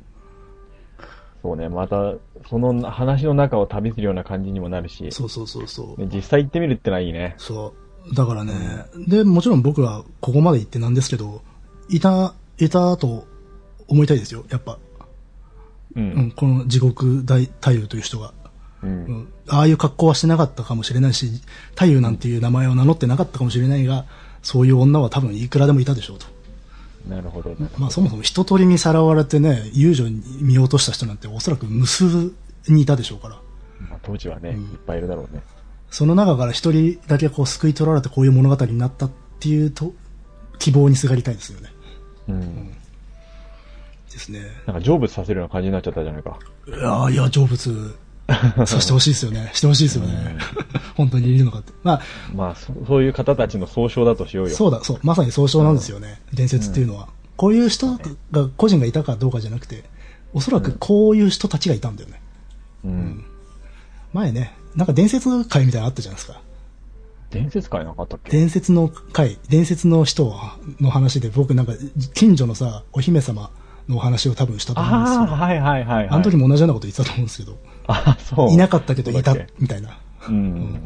S1: そうね、また、その話の中を旅するような感じにもなるし。
S2: そうそうそうそう。
S1: 実際行ってみるってのはいいね。
S2: そう。だからね、うん、で、もちろん僕はここまで行ってなんですけど、いた、いたと思いたいですよ、やっぱ。うん。うん、この地獄大太夫という人が。うん、うん。ああいう格好はしてなかったかもしれないし、太夫なんていう名前を名乗ってなかったかもしれないが、そういう女は多分いくらでもいたでしょうと。
S1: なるほど。
S2: まあそもそも一通りにさらわれてね、遊女に見落とした人なんておそらく無数にいたでしょうから。
S1: まあ当時はね、うん、いっぱいいるだろうね。
S2: その中から一人だけこう救い取られてこういう物語になったっていうと、希望にすがりたいですよね。うん。うん、ですね。
S1: なんか成仏させるような感じになっちゃったじゃないか。
S2: いやいや、成仏させてほしいですよね。してほしいですよね。本当にいるのかって。まあ、
S1: まあそ、そういう方たちの総称だとしようよ。
S2: そうだ、そう。まさに総称なんですよね。うん、伝説っていうのは。こういう人が、個人がいたかどうかじゃなくて、おそらくこういう人たちがいたんだよね。うん。うん、前ね、なんか伝説会みたいなのあったじゃないですか。
S1: 伝説会なかったっけ？
S2: 伝説の会、伝説の人の話で、僕なんか、近所のさ、お姫様のお話を多分したと思うんですよ。
S1: ああ、はいはいはい、はい。
S2: あの時も同じようなこと言ってたと思うんですけど。
S1: あ、そう。
S2: いなかったけどいた、みたいな。
S1: うん。うん、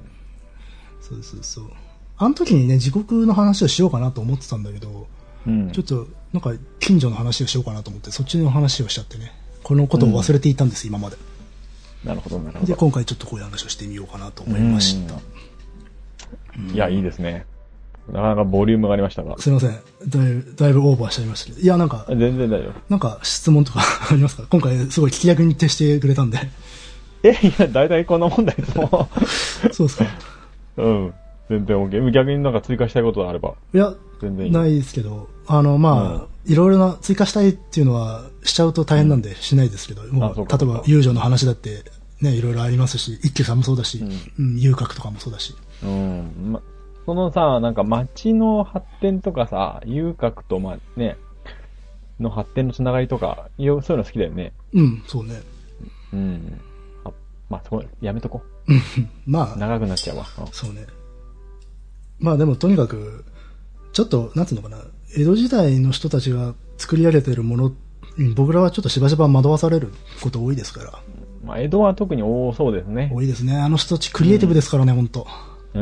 S2: そうそうそう。あの時にね、地獄の話をしようかなと思ってたんだけど、うん、ちょっと、なんか、近所の話をしようかなと思って、そっちの話をしちゃってね。このことを忘れていたんです、うん、今まで。
S1: なるほど、なるほど。
S2: で、今回ちょっとこういう話をしてみようかなと思いました。
S1: うん、いや、いいですね。なかなかボリュームがありましたが。
S2: すいません。だいぶ、だいぶオーバーしちゃいましたけど。いや、なんか。
S1: 全然大丈夫。
S2: なんか質問とかありますか？今回すごい聞き役に徹してくれたんで。
S1: え、いや、だいたいこんなもんだよ。
S2: そうですか。
S1: うん。全然 OK。逆になんか追加したいことがあれば。
S2: いや、全然いい。ないですけど、あの、まあ、うん、いろいろな追加したいっていうのはしちゃうと大変なんでしないですけど、うん、もう、例えば遊女の話だってね、いろいろありますし、一休さんもそうだし、うん、遊郭とかもそうだし。
S1: うん。ま、そのさ、なんか街の発展とかさ、遊郭とまあね、の発展のつながりとか、そういうの好きだよね。
S2: うん、そうね。
S1: うん。あ、まあ、そこ、やめとこ
S2: う。まあ。
S1: 長くなっちゃうわ。
S2: そうね。まあでもとにかく、ちょっと、なんつうのかな、江戸時代の人たちが作り上げているもの、僕らはちょっとしばしば惑わされること多いですから。
S1: まあ、江戸は特に多そうですね。
S2: 多いですね。あの人たちクリエイティブですからね、うん、ほんと。
S1: うん。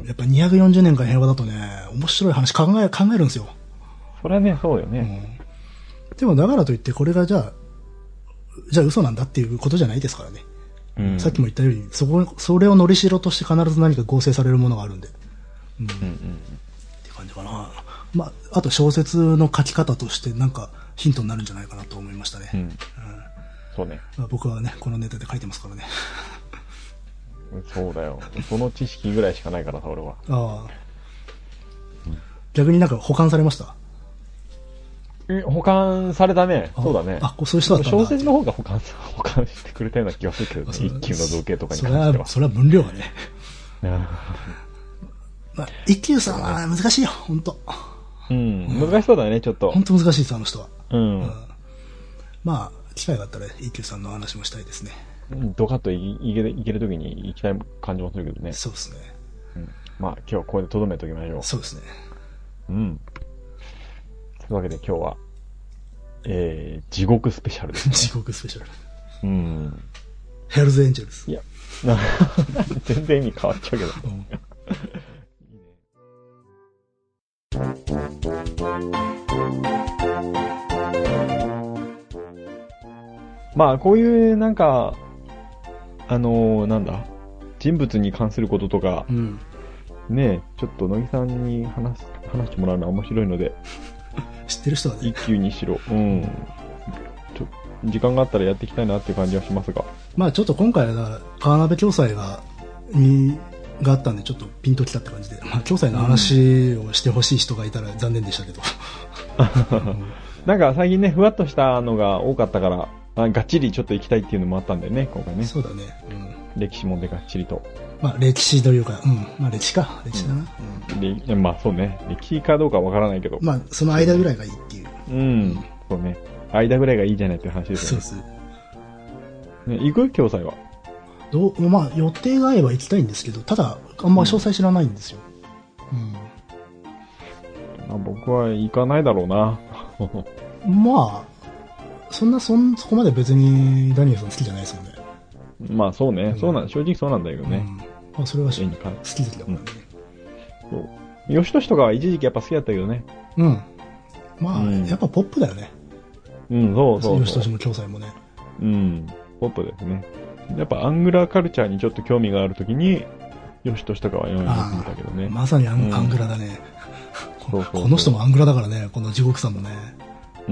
S2: やっぱにひゃくよんじゅうねんかん平和だとね、面白い話考え、考えるんですよ。
S1: それはね、そうよね。
S2: うん、でもだからといってこれがじゃあ、じゃあ嘘なんだっていうことじゃないですからね。うん、さっきも言ったように、そこ、それをのりしろとして必ず何か合成されるものがあるんで。うん。うんうん、って感じかな。まあ、あと小説の書き方としてなんかヒントになるんじゃないかなと思いましたね。うん。うん、
S1: そうね。
S2: まあ、僕はね、このネタで書いてますからね。
S1: そうだよ。その知識ぐらいしかないからさ、俺は。ああ、
S2: うん。逆になんか保管されました？
S1: え、保管されたね。そうだね。
S2: あ、そういう人だったんだ。
S1: 小説の方が保管、保管してくれたような気がするけど、ね、一休の造形とかに関しては。
S2: それは、それは分量がね。まあ、一休さんは難しいよ、ほんと。
S1: うん、難しそうだね、ちょっと。
S2: ほんと難しいです、あの人は。
S1: うん。うん、
S2: まあ、機会があったら一休さんの話もしたいですね。
S1: ドカッといける、いけるときに行きたい感じもするけどね。
S2: そうですね。
S1: うん、まあ、今日はここで留めておきましょう。
S2: そうですね。
S1: うん。というわけで今日は、えー、地獄スペシャルですね。
S2: 地獄スペシャル。
S1: うん。
S2: ヘルズエンジェルス。
S1: いや、全然意味変わっちゃうけど。うんいいねまあ、こういう、なんか、あのー、なんだ、人物に関することとか、
S2: うん。
S1: ね、ちょっと乃木さんに話す、話してもらうのは面白いので、
S2: 知ってる人はね。
S1: 一級にしろ、うん。ちょ時間があったらやっていきたいなっていう感じはしますが。
S2: まあちょっと今回は、川鍋共済が、に、があったんで、ちょっとピンときたって感じで、まあ共済の話をしてほしい人がいたら残念でしたけど。
S1: なんか最近ね、ふわっとしたのが多かったから、あがっちりちょっと行きたいっていうのもあったんだよね、今回ね。
S2: そうだね。
S1: うん、歴史問題がっちりと。
S2: まあ歴史というか、うん。まあ歴史か。歴史だな。
S1: うん、まあそうね。歴史かどうかわからないけど。
S2: まあその間ぐらいがいいっていう。
S1: うん。そうね。間ぐらいがいいじゃないっていう話ですよね。
S2: そう
S1: そう。ね、行く共済は
S2: どう、まあ予定が合えば行きたいんですけど、ただ、あんま詳細知らないんですよ。うん。
S1: まあ、僕は行かないだろうな。
S2: まあ、そんな、そん、そこまで別にダニエルさん好きじゃないですもんね。
S1: まあそうね。
S2: うん、
S1: そうなん、正直そうなんだけどね。
S2: うん、まあそれは好き好きだからね。
S1: うん、そう。よしとしとかは一時期やっぱ好きだったけどね。
S2: うん。まあ、うん、やっぱポップだよね。
S1: うん、そうそうそう。
S2: よしとしも共済もね。
S1: うん、ポップですね。やっぱアングラーカルチャーにちょっと興味があるときに、よしとしとかは読み見たけどね。
S2: まさにアン、うん、アングラだね。そうそうそう。この人もアングラだからね、この地獄さんもね。
S1: うん。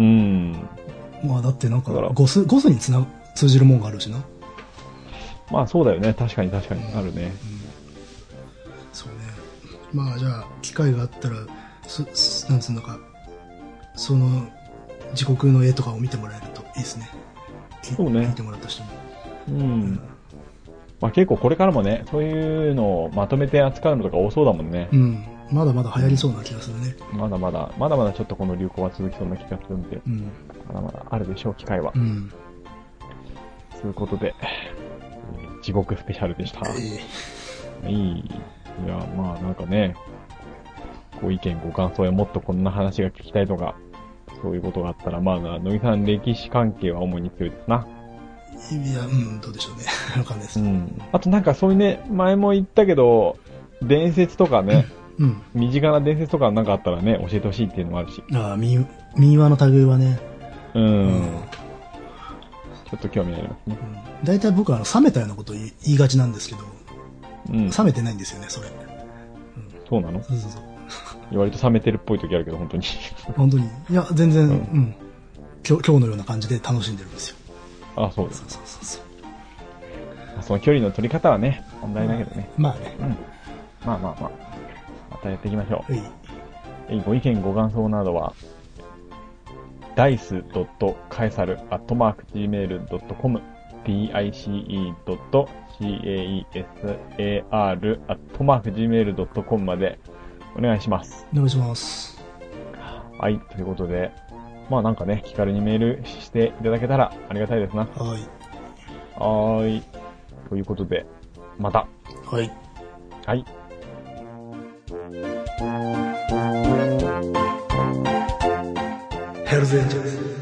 S2: まあだってなんか、ゴス、ゴスにつな、通じるもんがあるしな。
S1: まあそうだよね。確かに確かにあるね。うんうん、
S2: そうね。まあじゃあ、機会があったら、そ、なんつうのか、その、地獄の絵とかを見てもらえるといいですね。
S1: そうね。
S2: 見てもらった人も。
S1: うん。うん、まあ結構これからもね、そういうのをまとめて扱うのとか多そうだもんね。
S2: うん。まだまだ流行りそうな気がするね。
S1: まだまだ、まだまだちょっとこの流行は続きそうな気がするんで、うん、まだまだあるでしょう、機会は。うん。ということで、地獄スペシャルでした。えー、いい。いや、まあなんかね、ご意見ご感想やもっとこんな話が聞きたいとか、そういうことがあったら、まあ、乃木さん歴史関係は主に強いですな。
S2: いや、うん、どうでしょうね。わかんないです。
S1: うん。あとなんかそういうね、前も言ったけど、伝説とかね、うん、身近な伝説とかなんかあったらね、教えてほしいっていうのもあるし。
S2: ああ、民話の類はね。
S1: うん。うん、ちょっと興味ありますね。
S2: 大体、うん、僕はあの冷めたようなことを言いがちなんですけど、うん、冷めてないんですよね、それ。うん、
S1: そうなの？
S2: そうそうそう。
S1: 割と冷めてるっぽい時あるけど、本当に。
S2: 本当に。いや、全然、うん、うん。今日、今日のような感じで楽しんでるんですよ。
S1: あ、そうです。
S2: そうそうそうそう。
S1: その距離の取り方はね、問題だけどね。
S2: まあね。
S1: うん。まあまあまあ。またやっていきましょう。
S2: はい。
S1: えご意見ご感想などは、ダイスドットカエサルアットマークジーメールドットコム ダイセドットカエサル アットマークジーメールドットコム までお願いします。
S2: お願いします。
S1: はい、ということで、まあなんかね、気軽にメールしていただけたらありがたいですな。
S2: はい。
S1: はーい。ということで、また。
S2: はい。
S1: はい。
S2: ヘルズエンジェルズ。